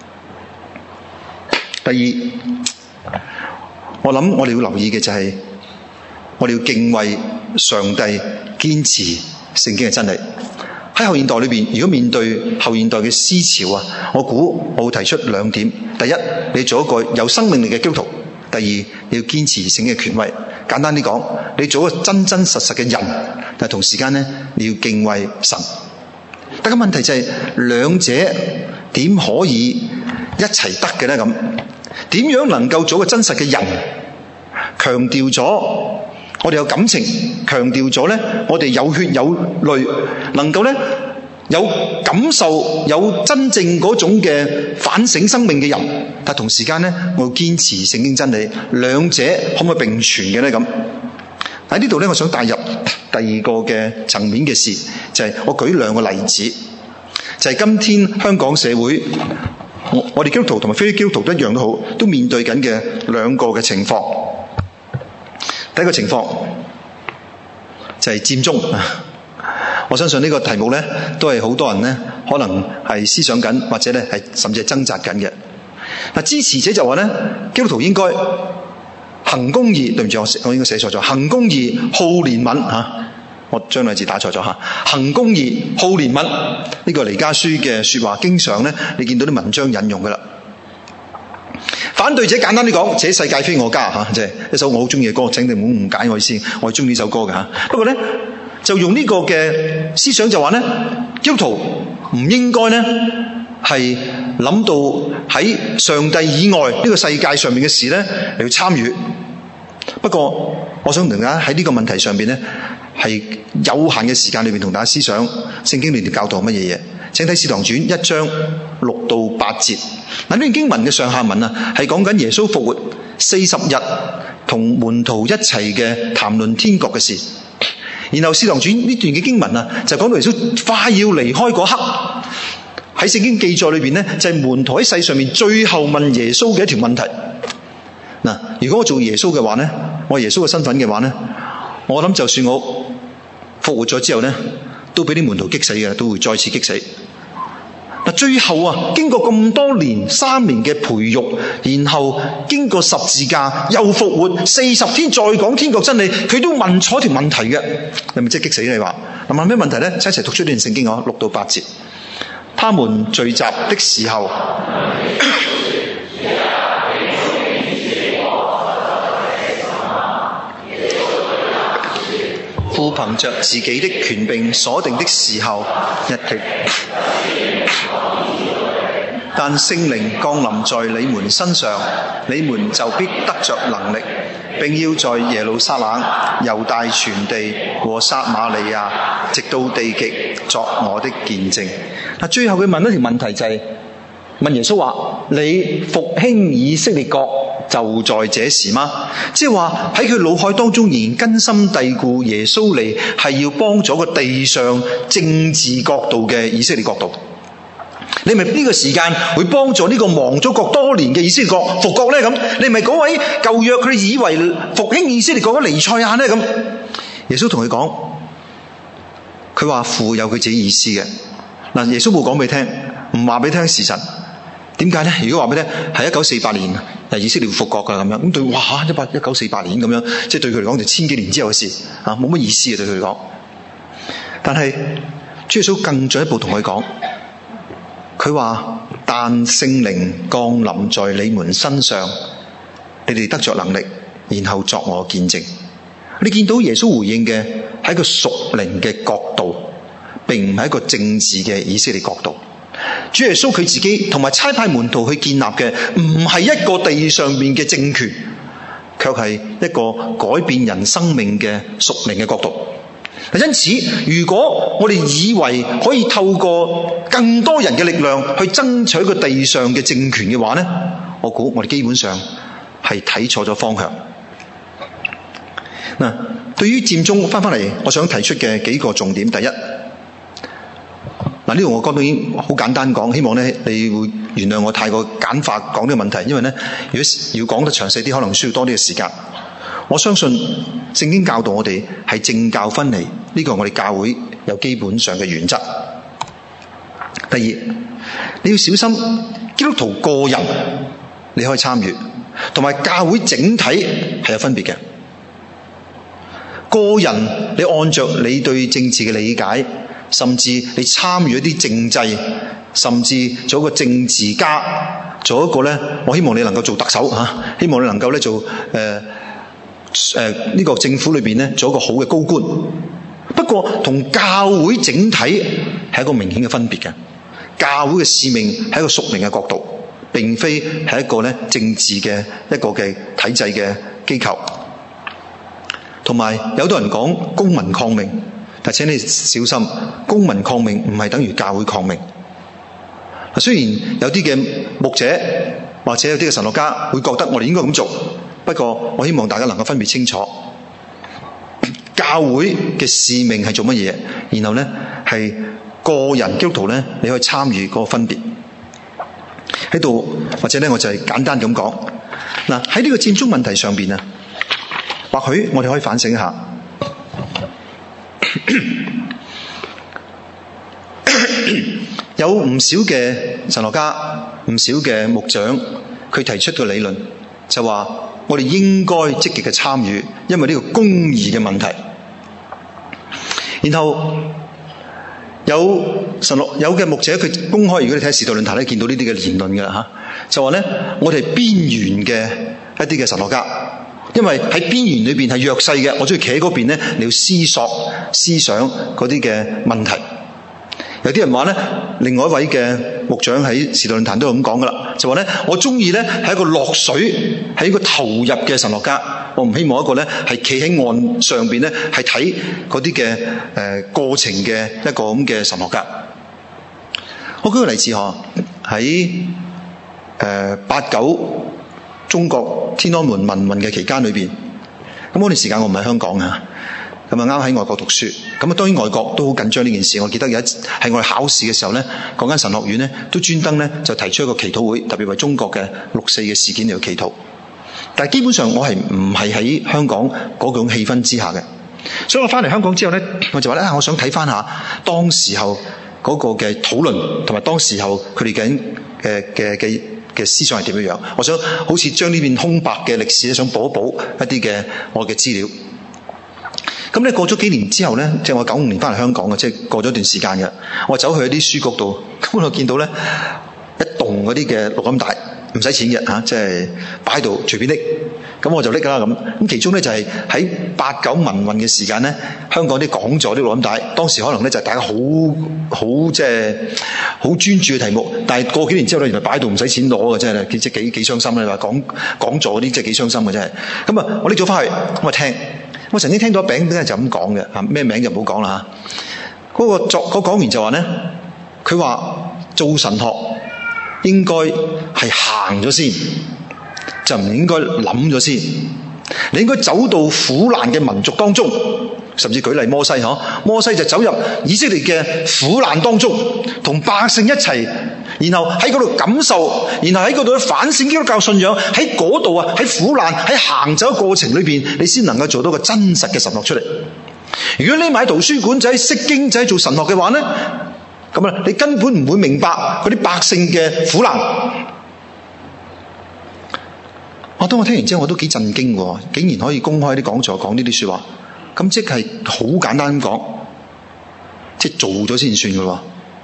[SPEAKER 1] 第二，我諗我哋要留意嘅就係我哋要敬畏上帝，堅持聖經嘅真理。喺後現代裏邊，如果面對後現代嘅思潮啊，我估我會提出兩點。第一，你做一個有生命力嘅基督徒。第二，你要堅持聖經嘅權威。簡單啲講，你做一個真真實實嘅人，但係同時間咧，你要敬畏神。但係問題就係兩者點可以一齊得嘅咧？咁點樣能夠做一個真實嘅人？強調咗我哋有感情，強調咗咧我哋有血有淚，能夠咧有感受，有真正嗰種嘅反省生命嘅人，但同時間咧，我要堅持聖經真理，兩者可唔可以並存嘅咧？咁喺呢度咧，我想帶入第二個嘅層面嘅事，就係我舉兩個例子，就係今天香港社會，我哋基督徒同埋非基督徒都一樣都好，都面對緊嘅兩個嘅情況。第一個情況就係佔中。我相信呢個題目呢，都係好多人呢可能係思想緊，或者呢係甚至係掙扎緊嘅。嗱，支持者就話呢，基督徒應該行公義，對唔住，我應該寫錯咗，行公義好憐憫嚇，我將兩字打錯咗嚇，行公義好憐憫，呢個彌迦書嘅説話，經常呢你見到啲文章引用噶啦。反對者簡單啲講，這世界非我家嚇，即係一首我好中意嘅歌，請你唔好誤解我意思，我係中意呢首歌嘅嚇。不過呢，就用呢個嘅思想就話呢，基督徒唔應該呢係諗到喺上帝以外呢個世界上面嘅事呢嚟去參與。不過我想同大家喺呢個問題上邊呢，係有限嘅時間裏邊同大家思想聖經裏邊教導乜嘢嘢。請睇《使徒行傳》1章6到8節。嗱，呢段經文嘅上下文啊，係講緊耶穌復活40日同門徒一齊嘅談論天國嘅事。然後《使徒行傳》呢段嘅經文啊，就講到耶穌快要離開嗰刻，喺聖經記載裏邊呢，就係門徒喺世上面最後問耶穌嘅一條問題。嗱，如果我做耶穌嘅話呢，我係耶穌嘅身份嘅話呢，我諗就算我復活咗之後呢，都俾啲門徒激死嘅，都會再次激死。嗱，最後啊，經過咁多年3年嘅培育，然後經過十字架又復活40天，再講天國真理，佢都問錯條問題嘅，係咪即係激死你話？嗱，問咩問題呢？一齊讀出呢段聖經啊，6到8節。他們聚集的時候， 憑着自己的權柄所定的時候日期，但聖靈降臨在你們身上，你們就必得着能力，並要在耶路撒冷、猶大全地和撒瑪利亞，直到地極，作我的見證。最後佢問一條問題，就係問耶穌話：你復興以色列國就在這時嗎？即係話喺佢腦海當中仍然根深蒂固，耶穌嚟係要幫咗個地上政治角度嘅以色列國度。你咪呢個時間會幫助呢個亡咗國多年嘅以色列國復國呢？咁你咪嗰位舊約佢哋以為復興以色列國嘅彌賽亞呢？咁耶穌同佢講，佢話父有佢自己意思嘅。嗱，耶穌冇講俾你聽，唔話俾你聽時辰。點解呢？如果話俾你聽係1948年以色列復國噶咁樣，咁對哇1948年咁樣，即係對佢嚟講就千幾年之後嘅事啊，冇乜意思嘅對佢嚟講。但係主耶穌更進一步同佢講，佢話：但聖靈降臨在你們身上，你哋得着能力，然後作我見證。你見到耶穌回應嘅係一個屬靈嘅角度，並唔係一個政治嘅以色列角度。主耶穌佢自己同埋差派門徒去建立嘅唔係一個地上面嘅政權，卻係一個改變人生命嘅屬靈嘅角度。因此，如果我哋以為可以透過更多人嘅力量去爭取個地上嘅政權嘅話呢，我估我哋基本上係睇錯咗方向。嗱，對於佔中翻嚟，我想提出嘅幾個重點，第一。呢度我講到已經好簡單講，希望咧你會原諒我太過簡化講呢個問題，因為咧如果要講得詳細啲，可能需要多啲嘅時間。我相信聖經教導我哋係政教分離，呢個係我哋教會有基本上嘅原則。第二，你要小心基督徒個人你可以參與，同埋教會整體係有分別嘅。個人你按着你對政治嘅理解，甚至你參與一啲政制，甚至做一個政治家，做一個呢，我希望你能夠做特首嚇，希望你能夠呢做呢個政府裏邊呢做一個好嘅高官。不過同教會整體係一個明顯嘅分別嘅。教會嘅使命係一個屬靈嘅角度，並非係一個呢政治嘅一個嘅體制嘅機構。同埋有好多人講公民抗命。但請你小心，公民抗命唔係等於教會抗命。雖然有啲嘅牧者或者有啲嘅神學家會覺得我哋應該咁做，不過我希望大家能夠分別清楚，教會嘅使命係做乜嘢，然後呢係個人基督徒呢你可以參與嗰個分別喺度，或者呢我就係簡單咁講。嗱，喺呢個佔中問題上邊啊，或許我哋可以反省一下。有唔少嘅神學家、唔少嘅牧長，佢提出個理論就話我哋應該積極嘅參與，因為呢個公義嘅問題。然後有嘅牧者佢公開，如果你睇時代論壇咧，見到呢啲嘅言論嘅吓，就話咧我哋邊緣嘅一啲嘅神學家，因為喺邊緣裏邊係弱勢嘅，我中意企喺嗰邊咧，你要思索思想嗰啲嘅問題。有啲人話咧，另外一位嘅牧長喺時代論壇都係咁講噶啦，就話咧我中意咧係一個落水，係一個投入嘅神學家，我唔希望一個咧係企喺岸上邊咧係睇嗰啲嘅過程嘅一個咁嘅神學家。我舉個例子嗬，喺89中國天安門民運嘅期間裏邊，咁嗰段時間我唔喺香港啊。咁啊啱喺外國讀書，咁啊當然外國都好緊張呢件事。我記得有一係我哋考試嘅時候咧，嗰間神學院咧都專登咧就提出一個祈禱會，特別為中國嘅6·4嘅事件嚟去祈禱。但係基本上我係唔係喺香港嗰種氣氛之下嘅，所以我翻嚟香港之後咧，我就話咧，我想睇翻下當時候嗰個嘅討論，同埋當時候佢哋嘅思想係點樣樣。我想好似將呢片空白嘅歷史咧，想補一補一啲嘅我嘅資料。咁咧過咗幾年之後咧，即係我95年翻嚟香港嘅，即係過咗一段時間嘅，我走去一啲書局度，咁我見到咧一棟嗰啲嘅錄音帶，唔使錢嘅嚇，即係擺喺度隨便拎。 咁我就拎啦咁。咁其中咧就係喺89民運嘅時間咧，香港啲講座啲錄音帶，當時可能咧就係大家好即係好專注嘅題目，但係過幾年之後咧，原來擺到唔使錢攞嘅，真係即係幾傷心咧。話講座嗰啲即係幾傷心嘅真係。咁啊，我拎咗翻去咁啊聽。我曾經聽到一餅咧就咁講嘅嚇，咩名就唔好講啦嚇。嗰講員就話咧，佢話做神學應該係行咗先，就唔應該諗咗先。你應該走到苦難嘅民族當中，甚至舉例摩西嗬，摩西就走入以色列嘅苦難當中，同百姓一齊，然後喺嗰度感受，然後喺嗰度反省基督教信仰，喺嗰度啊，喺苦難喺行走嘅過程裏邊，你先能夠做到個真實嘅神學出嚟。如果匿埋喺圖書館仔識經仔做神學嘅話呢，咁啊，你根本唔會明白嗰啲百姓嘅苦難。當我聽完之後，我都幾震驚喎，竟然可以公開啲講座講呢啲說話，咁即係好簡單咁講，即係做咗先算嘅喎。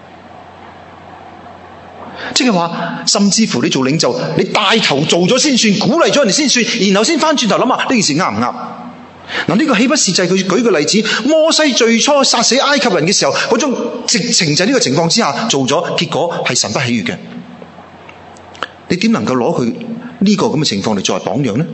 [SPEAKER 1] 即係話，甚至乎你做領袖，你帶頭做咗先算，鼓勵咗人哋先算，然後先翻轉頭諗下呢件事啱唔啱？嗱，呢個豈不是就係佢舉個例子，摩西最初殺死埃及人嘅時候，嗰種直情就係呢個情況之下做咗，結果係神不喜悅嘅。你點能夠攞佢呢個咁嘅情況嚟作為榜樣呢？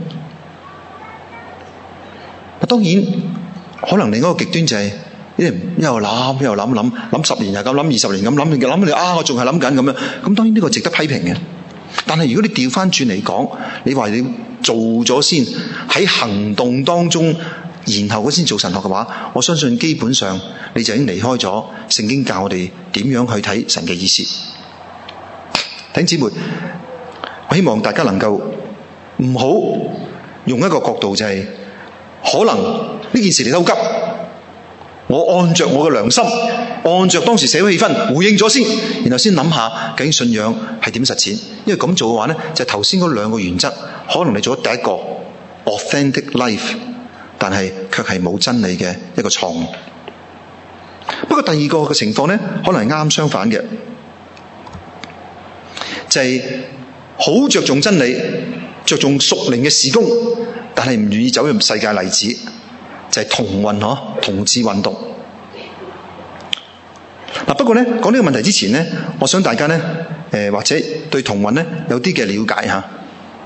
[SPEAKER 1] 當然，可能另一個極端就係一路諗10年又咁諗，20年咁諗，你我仲係諗緊咁樣。咁當然呢個值得批評嘅。但係如果你調翻轉嚟講，你話你做咗先喺行動當中，然後先做神學嘅話，我相信基本上你就已經離開咗聖經教我哋點樣去睇神嘅意思。弟兄姊妹，我希望大家能夠唔好用一個角度，就係可能呢件事嚟得好急，我按着我嘅良心，按着當時社會氣氛回應咗先，然後先諗下究竟信仰係點實踐。因為咁做嘅話呢，就頭先嗰兩個原則，可能你做咗第一個 authentic life， 但係卻係冇真理嘅一個錯誤。不過第二個嘅情況呢，可能係啱相反嘅，就係好着重真理，着重屬靈嘅事工，但係唔願意走入世界例子，就係同運同志運動。不過呢，講呢個問題之前呢，我想大家呢，或者對同運呢有啲嘅了解下。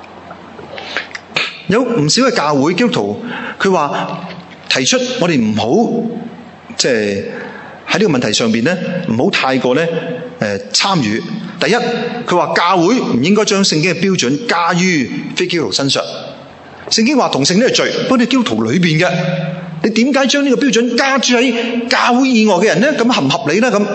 [SPEAKER 1] 有唔少嘅教會基督徒，佢話提出我哋唔好即係喺呢個問題上邊呢，唔好太過呢參與。第一，佢話教會唔應該將聖經嘅標準加於非基督徒身上。聖經話同性戀係罪，不過你基督徒裏邊嘅，你點解將呢個標準加諸喺教會以外嘅人呢？咁合唔合理呢？咁，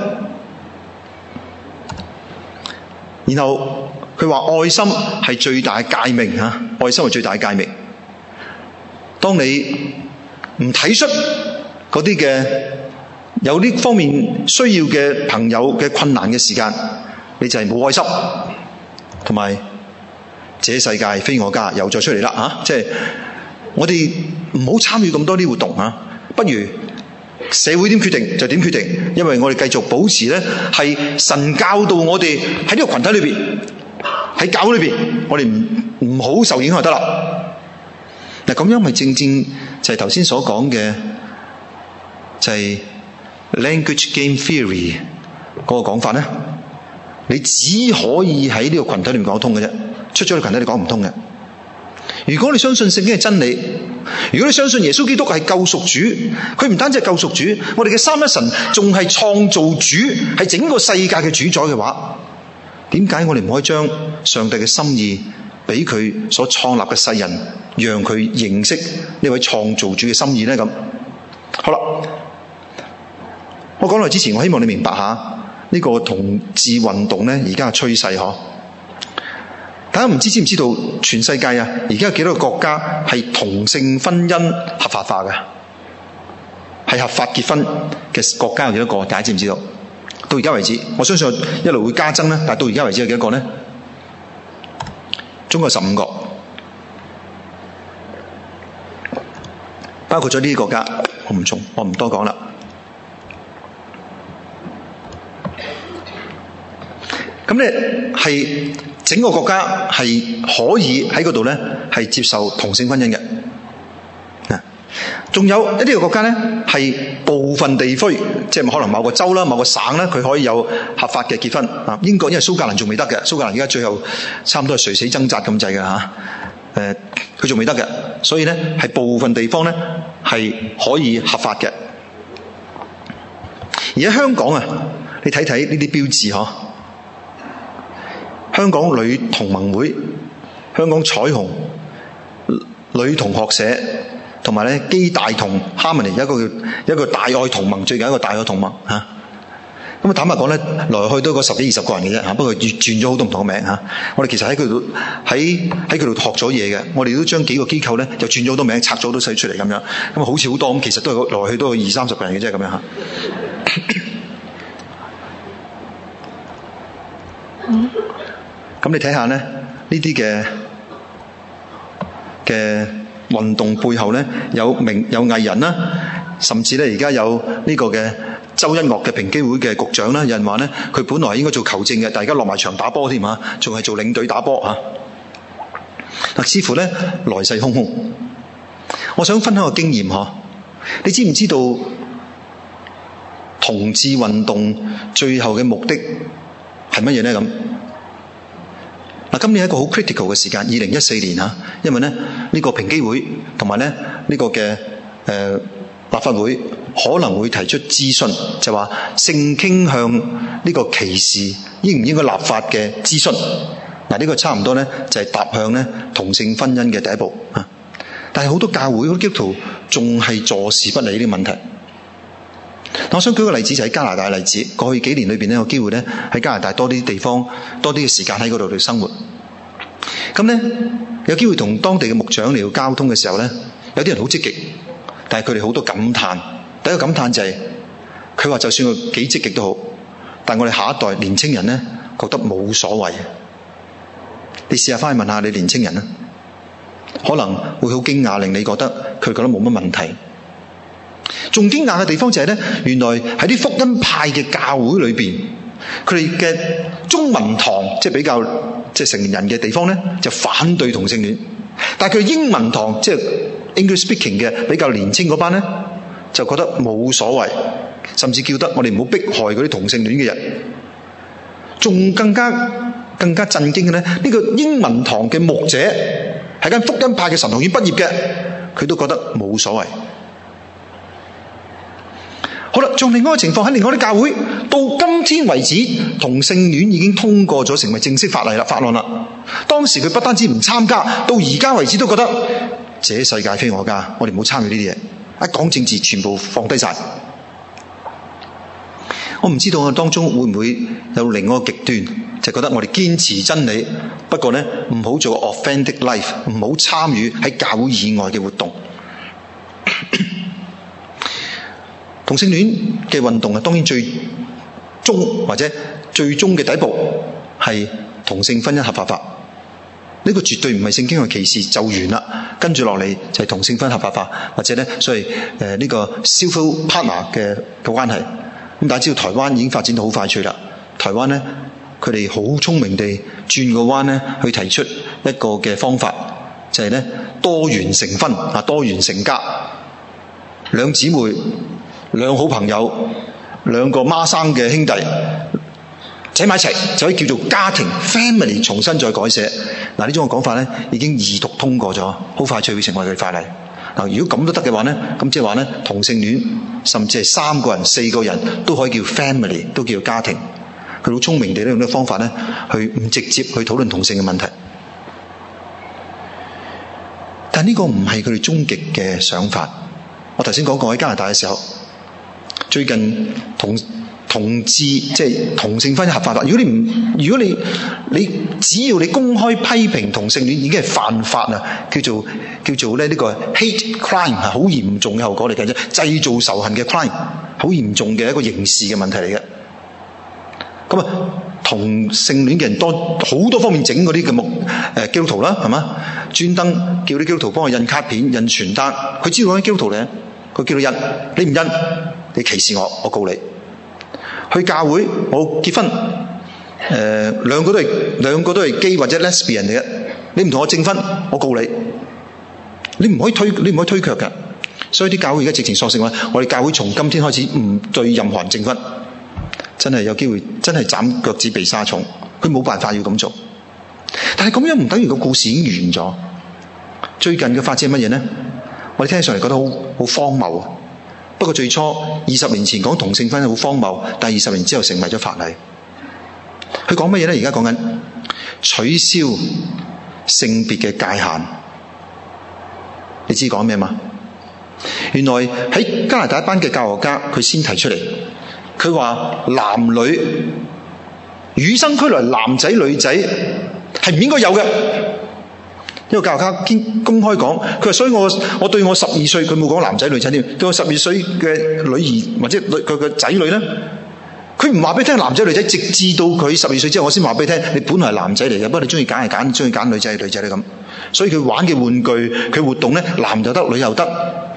[SPEAKER 1] 然後佢話愛心係最大嘅誡命嚇，愛心係最大嘅誡命。當你唔睇出嗰啲嘅有呢方面需要嘅朋友嘅困難嘅時間，你就係冇愛心。同埋這世界非我家又再出嚟啦嚇，即係我哋唔好參與咁多啲活動嚇，不如社會點決定就點決定，因為我哋繼續保持呢係神教導我哋喺呢個群體裏邊，喺教會裏邊，我哋唔好受影響就得啦。嗱，咁樣咪正正就係頭先所講嘅，就係 language game theory 嗰個講法呢。你只可以喺呢個群體裏面講通嘅啫，出咗個群體你講唔通嘅。如果你相信聖經係真理，如果你相信耶穌基督係救贖主，佢唔單止係救贖主，我哋嘅三一神仲係創造主，係整個世界嘅主宰嘅話，點解我哋唔可以將上帝嘅心意俾佢所創立嘅世人，讓佢認識呢位創造主嘅心意呢？咁好啦，我講落之前，我希望你明白下呢個同志運動呢，而家嘅趨勢嗬。大家唔知唔知道全世界啊，而家有幾多個國家係同性婚姻合法化嘅，係合法結婚嘅國家有幾多個？大家知唔知道？到而家為止，我相信一路會加增啦。但係到而家為止有幾多個呢？中國有15個，包括咗呢啲國家，我唔多講啦。咁咧係整個國家係可以喺嗰度咧係接受同性婚姻嘅。仲有一啲嘅國家咧係部分地區，即係可能某個州啦、某個省咧，佢可以有合法嘅結婚。英國因為蘇格蘭仲未得嘅，蘇格蘭而家最後差唔多係垂死掙扎咁滯嘅嚇。佢仲未得嘅，所以咧係部分地方咧係可以合法嘅。而喺香港啊，你睇睇呢啲標誌嗬，香港女同盟會、香港彩虹女同學社，同埋咧基大同 Harmony 一個大愛同盟，最近一個大愛同盟嚇。咁坦白講咧，來去都個10幾20個人嘅啫嚇，不過轉咗好多唔同嘅名嚇。我哋其實喺佢度喺佢度學咗嘢嘅，我哋都將幾個機構咧就轉咗好多名，拆咗好多細出嚟咁樣。咁好似好多咁，其實都係來去都有20-30個人嘅啫咁樣嚇。咁你睇下咧，呢啲嘅運動背後咧有藝人啦，甚至咧而家有呢個嘅周一嶽嘅平機會嘅局長啦，有人話咧佢本來應該做球證嘅，大家落埋場打波添嚇，仲係做領隊打波嚇。嗱，似乎咧來勢洶洶。我想分享個經驗嗬，你知唔知道同志運動最後嘅目的係乜嘢咧？咁嗱，今年係一個好 critical 嘅時間，2014年嚇，因為咧呢個平機會同埋咧呢個嘅立法會可能會提出諮詢，就話性傾向呢個歧視應唔應該立法嘅諮詢。嗱，呢個差唔多咧就係踏向咧同性婚姻嘅第一步啊！但係好多教會、好多基督徒仲係坐視不理呢個問題。我想舉個例子，就喺加拿大嘅例子。過去幾年裏邊咧，有機會咧喺加拿大多啲地方、多啲嘅時間喺嗰度去生活。咁咧有機會同當地嘅牧長嚟到交通嘅時候咧，有啲人好積極，但係佢哋好多感嘆。第一個感嘆就係佢話，就算佢幾積極都好，但我哋下一代年青人咧覺得冇所謂。你試下翻去問下你年青人啦，可能會好驚訝，令你覺得佢覺得冇乜問題。仲驚訝嘅地方就係咧，原來喺啲福音派嘅教會裏邊，佢哋嘅中文堂即係比較即係成年人嘅地方咧，就反對同性戀。但係佢英文堂即係 English speaking 嘅比較年青嗰班咧，就覺得冇所謂，甚至叫得我哋唔好迫害嗰啲同性戀嘅人。仲更加震驚嘅咧，呢個英文堂嘅牧者係間福音派嘅神學院畢業嘅，佢都覺得冇所謂。好啦，仲另外一個情況喺另外啲教會，到今天為止，同性戀已經通過咗成為正式法例啦、法案啦。當時佢不單止唔參加，到而家為止都覺得這世界非我家，我哋唔好參與呢啲嘢。一講政治，全部放低晒。我唔知道我當中會唔會有另外一個極端，就覺得我哋堅持真理，不過呢唔好做 authentic life， 唔好參與喺教會以外嘅活動。同性戀嘅運動啊，當然最終或者最終嘅第一步係同性婚姻合法化。呢個絕對唔係性傾向歧視就完啦，跟住落嚟就係同性婚姻合法化，或者咧所謂呢個 civil partner 嘅關係。咁大家知道台灣已經發展到好快脆啦。台灣咧佢哋好聰明地轉個彎咧，去提出一個嘅方法，就係咧多元成婚啊，多元成家，兩姊妹、兩好朋友、兩個孖生嘅兄弟喺埋一齊，就可以叫做家庭 family 重新再改寫。嗱，呢種嘅講法咧已經二讀通過咗，好快脆會成為佢法例。嗱，如果咁都得嘅話咧，咁即係話咧同性戀甚至係3個人、4個人都可以叫 family， 都叫家庭。佢好聰明地用呢個方法咧，去唔直接去討論同性嘅問題。但呢個唔係佢哋終極嘅想法。我頭先講過喺加拿大嘅時候，最近同志即係同性婚姻合法化。如果你只要你公開批評同性戀，已經係犯法啦，叫做咧呢個 hate crime， 係好嚴重嘅後果嚟嘅啫，製造仇恨嘅 crime， 好嚴重嘅一個刑事嘅問題嚟嘅。咁啊，同性戀嘅人多好多方面整嗰啲嘅基督徒啦，係嘛？專登叫啲基督徒幫佢印卡片、印傳單，佢知道嗰啲基督徒咧，佢叫佢印，你唔印，你歧視我，我告你。去教會我結婚， 兩個都係基或者 lesbian 嚟嘅，你唔同我證婚，我告你，你唔可以推卻㗎。所以啲教會而家直情索性話，我哋教會從今天開始唔對任何人證婚，真係有機會真係斬腳趾避沙蟲，佢冇辦法要咁做。但係咁樣唔等於個故事已經完咗。最近嘅發展係乜嘢呢？我哋聽上嚟覺得好荒謬。不過最初20年前講同性婚好荒謬，但係20年之後成為咗法例。佢講乜嘢呢？而家講緊取消性別嘅界限。你知講咩嘛？原來喺加拿大一班嘅教學家，佢先提出嚟，佢話男女與生俱來男仔女仔係唔應該有嘅。呢個教學家公開講，佢話所以我對我12歲，佢冇講男仔女仔添，對我12歲嘅女兒或者佢嘅仔女咧，佢唔話俾你聽男仔女仔，直至到佢12歲之後，我先話俾你聽，你本來係男仔嚟嘅，不過你中意揀係揀，中意揀女仔係女仔咧咁。所以佢玩嘅玩具，佢活動咧，男又得，女又得。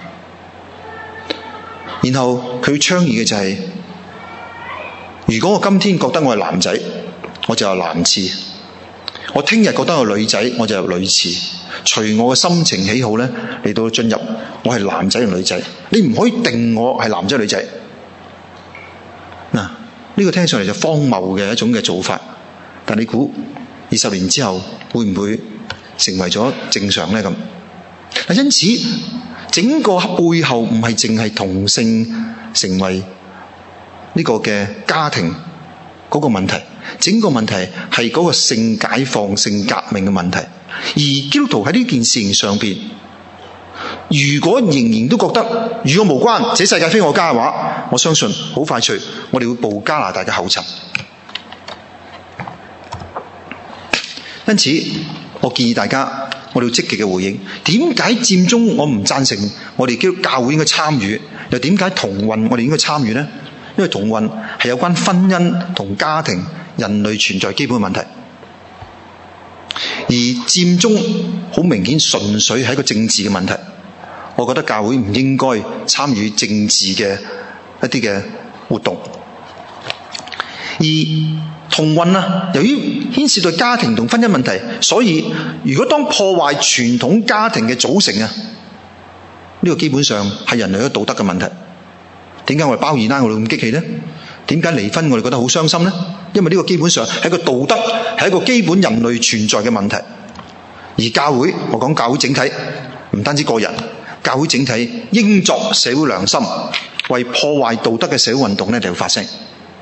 [SPEAKER 1] 然後佢倡議嘅就係，如果我今天覺得我係男仔，我就有男廁；我聽日覺得我係女仔，我就有女廁。隨我嘅心情喜好咧，嚟到進入我係男仔定女仔。你唔可以定我係男仔女仔。嗱，呢個聽上嚟就荒謬嘅一種嘅做法。但你估20年之後會唔會成為咗正常咧？咁嗱，因此整個背後唔係淨係同性成為呢個嘅家庭嗰個問題，整個問題係嗰個性解放、性革命嘅問題。而基督徒喺呢件事情上邊，如果仍然都覺得與我無關，這世界非我家嘅話，我相信好快脆我哋會步加拿大嘅後塵。因此我建議大家，我哋要積極嘅回應。點解佔中我唔贊成我哋基督教會應該參與？又點解同運我哋應該參與呢？因為同運係有關婚姻同家庭、人類存在基本嘅問題。而佔中好明顯純粹係一個政治嘅問題。我覺得教會唔應該參與政治嘅一啲嘅活動。而同運啊，由於牽涉到家庭同婚姻問題，所以如果當破壞傳統家庭嘅組成啊，呢個基本上係人類嘅道德嘅問題。點解我哋包二奶我哋咁激氣呢？點解離婚我哋覺得好傷心呢？因為呢個基本上係一個道德，係一個基本人類存在嘅問題。而教會，我講教會整體，唔單止個人，教會整體應作社會良心，為破壞道德嘅社會運動咧嚟發聲。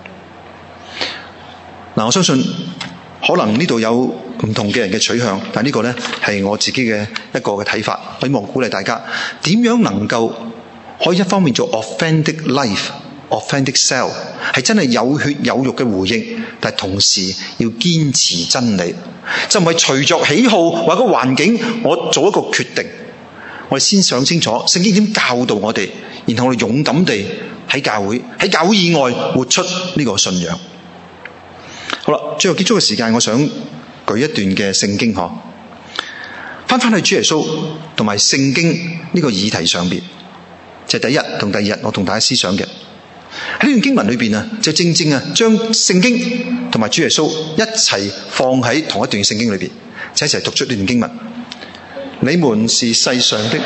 [SPEAKER 1] 嗱，我相信可能呢度有唔同嘅人嘅取向，但呢個呢係我自己嘅一個嘅睇法。希望鼓勵大家點樣能夠可以一方面做 authentic life、authentic self， 係真係有血有肉嘅回應，但係同時要堅持真理，就唔係隨着喜好或者環境我做一個決定。我哋先想清楚聖經點教導我哋，然後我哋勇敢地喺教會以外活出呢個信仰。好啦，最後結束嘅時間，我想舉一段嘅聖經嗬，翻去主耶穌同埋聖經呢個議題上邊，就係第一日同第二日我同大家思想嘅喺呢段經文裏邊啊，就正正啊將聖經同埋主耶穌一齊放喺同一段聖經裏邊，就一齊讀出呢段經文。你們是世上的，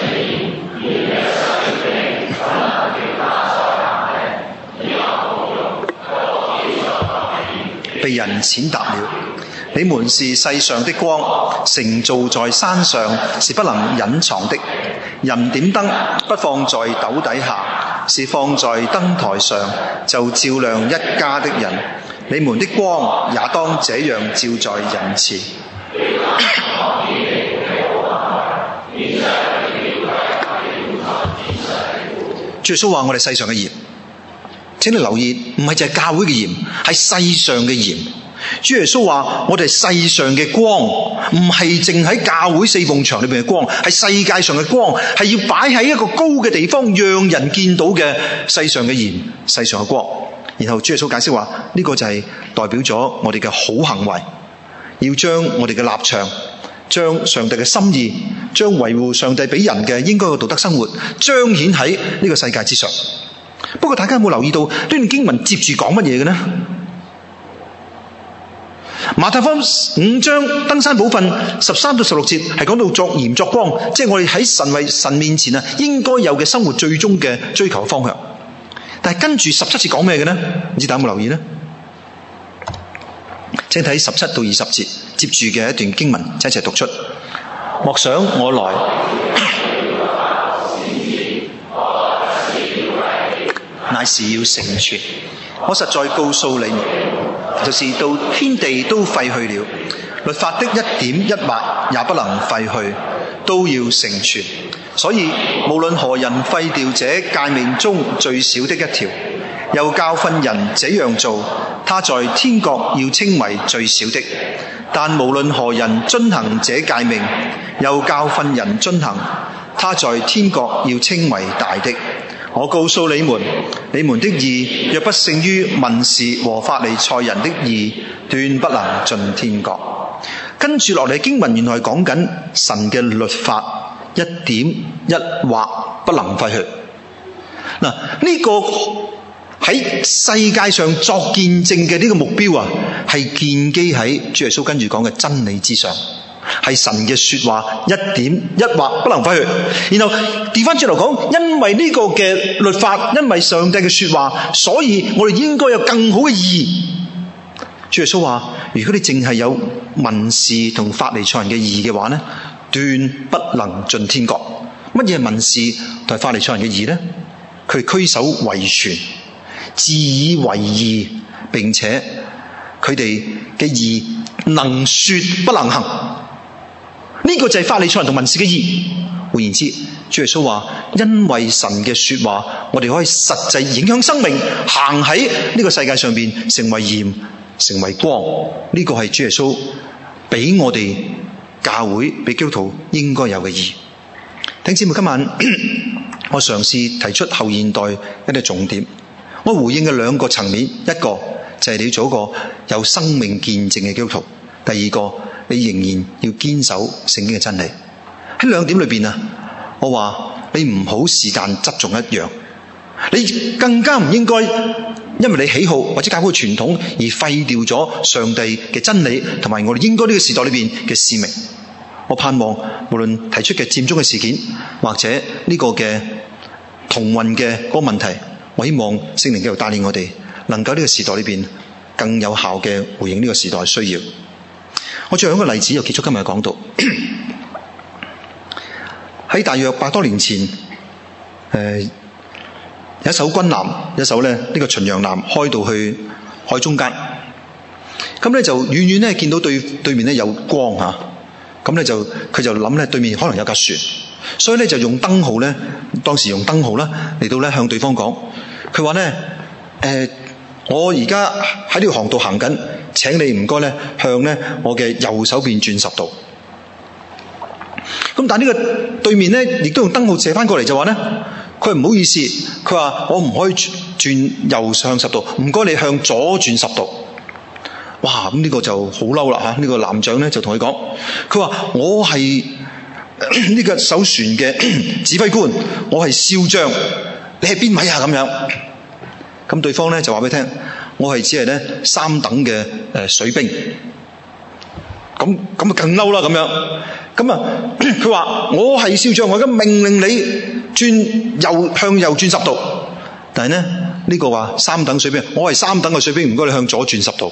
[SPEAKER 1] 被人踐踏了。你們是世上的光，城造在山上是不能隱藏的。人點燈不放在斗底下，是放在燈台上，就照亮一家的人。你們的光也當這樣照在人前。主耶穌話我哋世上嘅鹽，請你留意，唔係就係教會嘅鹽，係世上嘅鹽。主耶穌話我哋世上嘅光，唔係淨喺教會四埲牆裏邊嘅光，係世界上嘅光，係要擺喺一個高嘅地方，讓人見到嘅世上嘅鹽，世上嘅光。然後主耶穌解釋話呢個就係代表咗我哋嘅好行為，要將我哋嘅立場，將上帝嘅心意，將維護上帝俾人嘅應該嘅道德生活彰顯喺呢個世界之上。不過大家有冇留意到呢段經文接住講乜嘢嘅呢？ 馬太福音5章登山寶訓13到16節係講到作鹽作光，即係我哋喺神面前應該有嘅生活最終嘅追求方向。但係跟住17節講咩嘅呢？唔知大家有冇留意呢？請睇17到20節接住嘅一段經文，一齊讀出。莫想我來，乃是要成全。我實在告訴你們，就是到天地都廢去了，律法的一點一劃也不能廢去，都要成全。所以無論何人廢掉這誡命中最小的一條，又教訓人這樣做，他在天國要稱為最小的；但無論何人遵行這誡命，又教訓人遵行，他在天國要稱為大的。我告訴你們，你們的義若不勝於文士和法利賽人的義，斷不能進天國。跟住落嚟經文原來講緊神嘅律法一點一劃不能廢去。嗱，呢個喺世界上作見證嘅呢個目標係建基喺主耶穌跟住講嘅真理之上，係神嘅說話一點一劃不能廢去。然後調翻轉頭講，因為呢個嘅律法，因為上帝嘅說話，所以我哋應該有更好嘅義。主耶穌話，如果你淨係有文士同法利賽人嘅義嘅話呢，斷不能進天國。乜嘢係文士同法利賽人嘅義呢？佢哋拘守遺傳，自以為義，並且佢哋嘅義能說不能行。呢個就係法利賽人同文士嘅義。換言之，主耶穌話，因為神嘅說話，我哋可以實際影響生命，行喺呢個世界上邊，成為鹽，成為光。呢個係主耶穌俾我哋教會，俾基督徒應該有嘅義。弟兄姊妹，今晚我嘗試提出後現代一啲重點。我回應嘅兩個層面，一個就係你要做一個有生命見證嘅基督徒，第二個你仍然要堅守聖經嘅真理。喺兩點裏邊我話你唔好是但側重一樣，你更加唔應該因為你喜好或者教會傳統而廢掉咗上帝嘅真理同埋我哋應該呢個時代裏邊嘅使命。我盼望無論提出嘅佔中嘅事件，或者呢個嘅同運嘅嗰個問題，我希望聖靈繼續帶領我哋，能夠呢個時代裏邊更有效嘅回應呢個時代需要。我最後一個例子又結束今日嘅講道。喺大約100多年前，有一艘軍艦，一艘呢個巡洋艦開到去海中間，咁呢就遠遠呢見到對面呢有光吓，咁呢佢就諗呢對面可能有架船，所以呢就用燈號呢，當時用燈號啦嚟到呢向對方講，佢話呢我而家喺呢條航道行緊，請你唔該呢向呢我嘅右手邊轉10度。咁但呢個對面呢亦都用燈號射翻過嚟，就話呢佢唔好意思，佢話我唔可以轉右向10度，唔該你向左轉10度。哇！咁呢個就好嬲啦吓，呢個艦長呢就同佢講，佢話我係呢個艘船嘅指揮官，我係少將，你係邊位啊？咁樣，咁對方呢就話俾你聽，我係只係呢3等嘅水兵。咁啊更嬲啦咁樣，咁啊佢話我係少將，我而家命令你向右轉10度，但係呢個話3等水兵，我係3等嘅水兵，唔該你向左轉10度。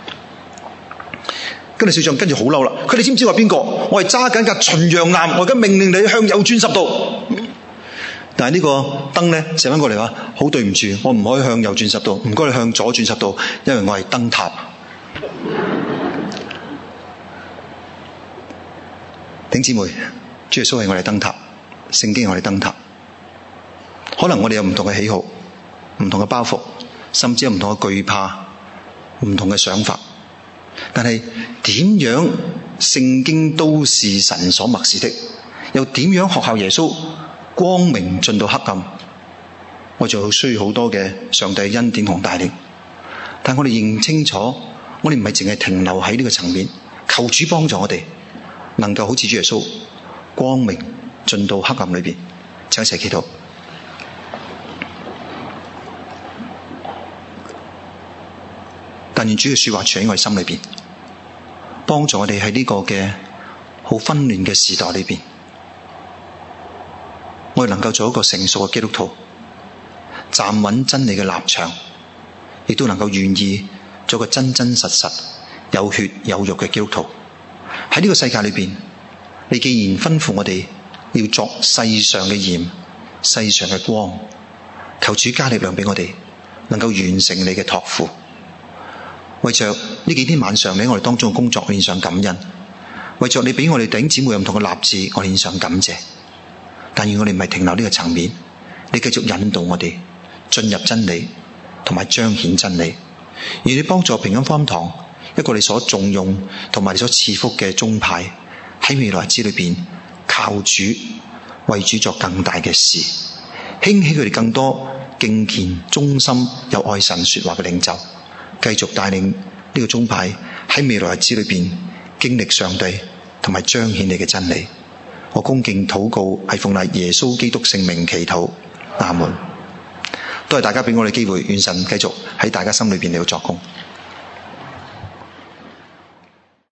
[SPEAKER 1] 跟住少將跟住好嬲啦，佢哋知唔知我係邊個？我係揸緊架巡洋艦，我而家命令你向右轉10度。但係呢個燈呢射翻過嚟話，好對唔住，我唔可以向右轉10度，唔該你向左轉10度，因為我係燈塔。弟兄姊妹，主耶穌係我哋燈塔，聖經係我哋燈塔。可能我哋有唔同嘅喜好，唔同嘅包袱，甚至有唔同嘅懼怕，唔同嘅想法。但係點樣聖經都是神所默示的，又點樣學效耶穌光明進到黑暗，我就需要好多嘅上帝恩典同帶領。但我哋認清楚，我哋唔係淨係停留喺呢個層面，求主幫助我哋能夠好似主耶穌光明進到黑暗裏邊。請一齊祈禱。但願主嘅說話存喺我哋心裏邊， 幫助我哋喺呢個嘅好紛亂嘅時代裏邊，我哋能夠做一個成熟嘅基督徒，站穩真理嘅立場，亦都能夠願意做一個真真實實有血有肉嘅基督徒。喺呢個世界裏邊，你既然吩咐我哋要作世上嘅鹽，世上嘅光，求主加力量俾我哋，能夠完成你嘅託付。為着呢幾天晚上你喺我哋當中嘅工作，獻上感恩；為着你俾我哋弟兄姊妹有唔同嘅立志，我哋獻上感謝。但願我哋唔係停留呢個層面，你繼續引導我哋進入真理，同埋彰顯真理。而你幫助平安福音堂一個你所重用同埋你所賜福嘅宗派，喺未來日子裏邊靠主為主作更大嘅事，興起佢哋更多敬虔忠心有愛神說話嘅領袖，繼續帶領呢個宗派喺未來日子裏邊經歷上帝同埋彰顯你嘅真理。我恭敬禱告，係奉賴耶穌基督聖名祈禱，阿門。多謝大家俾我哋機會，願神繼續喺大家心裏邊嚟到作工。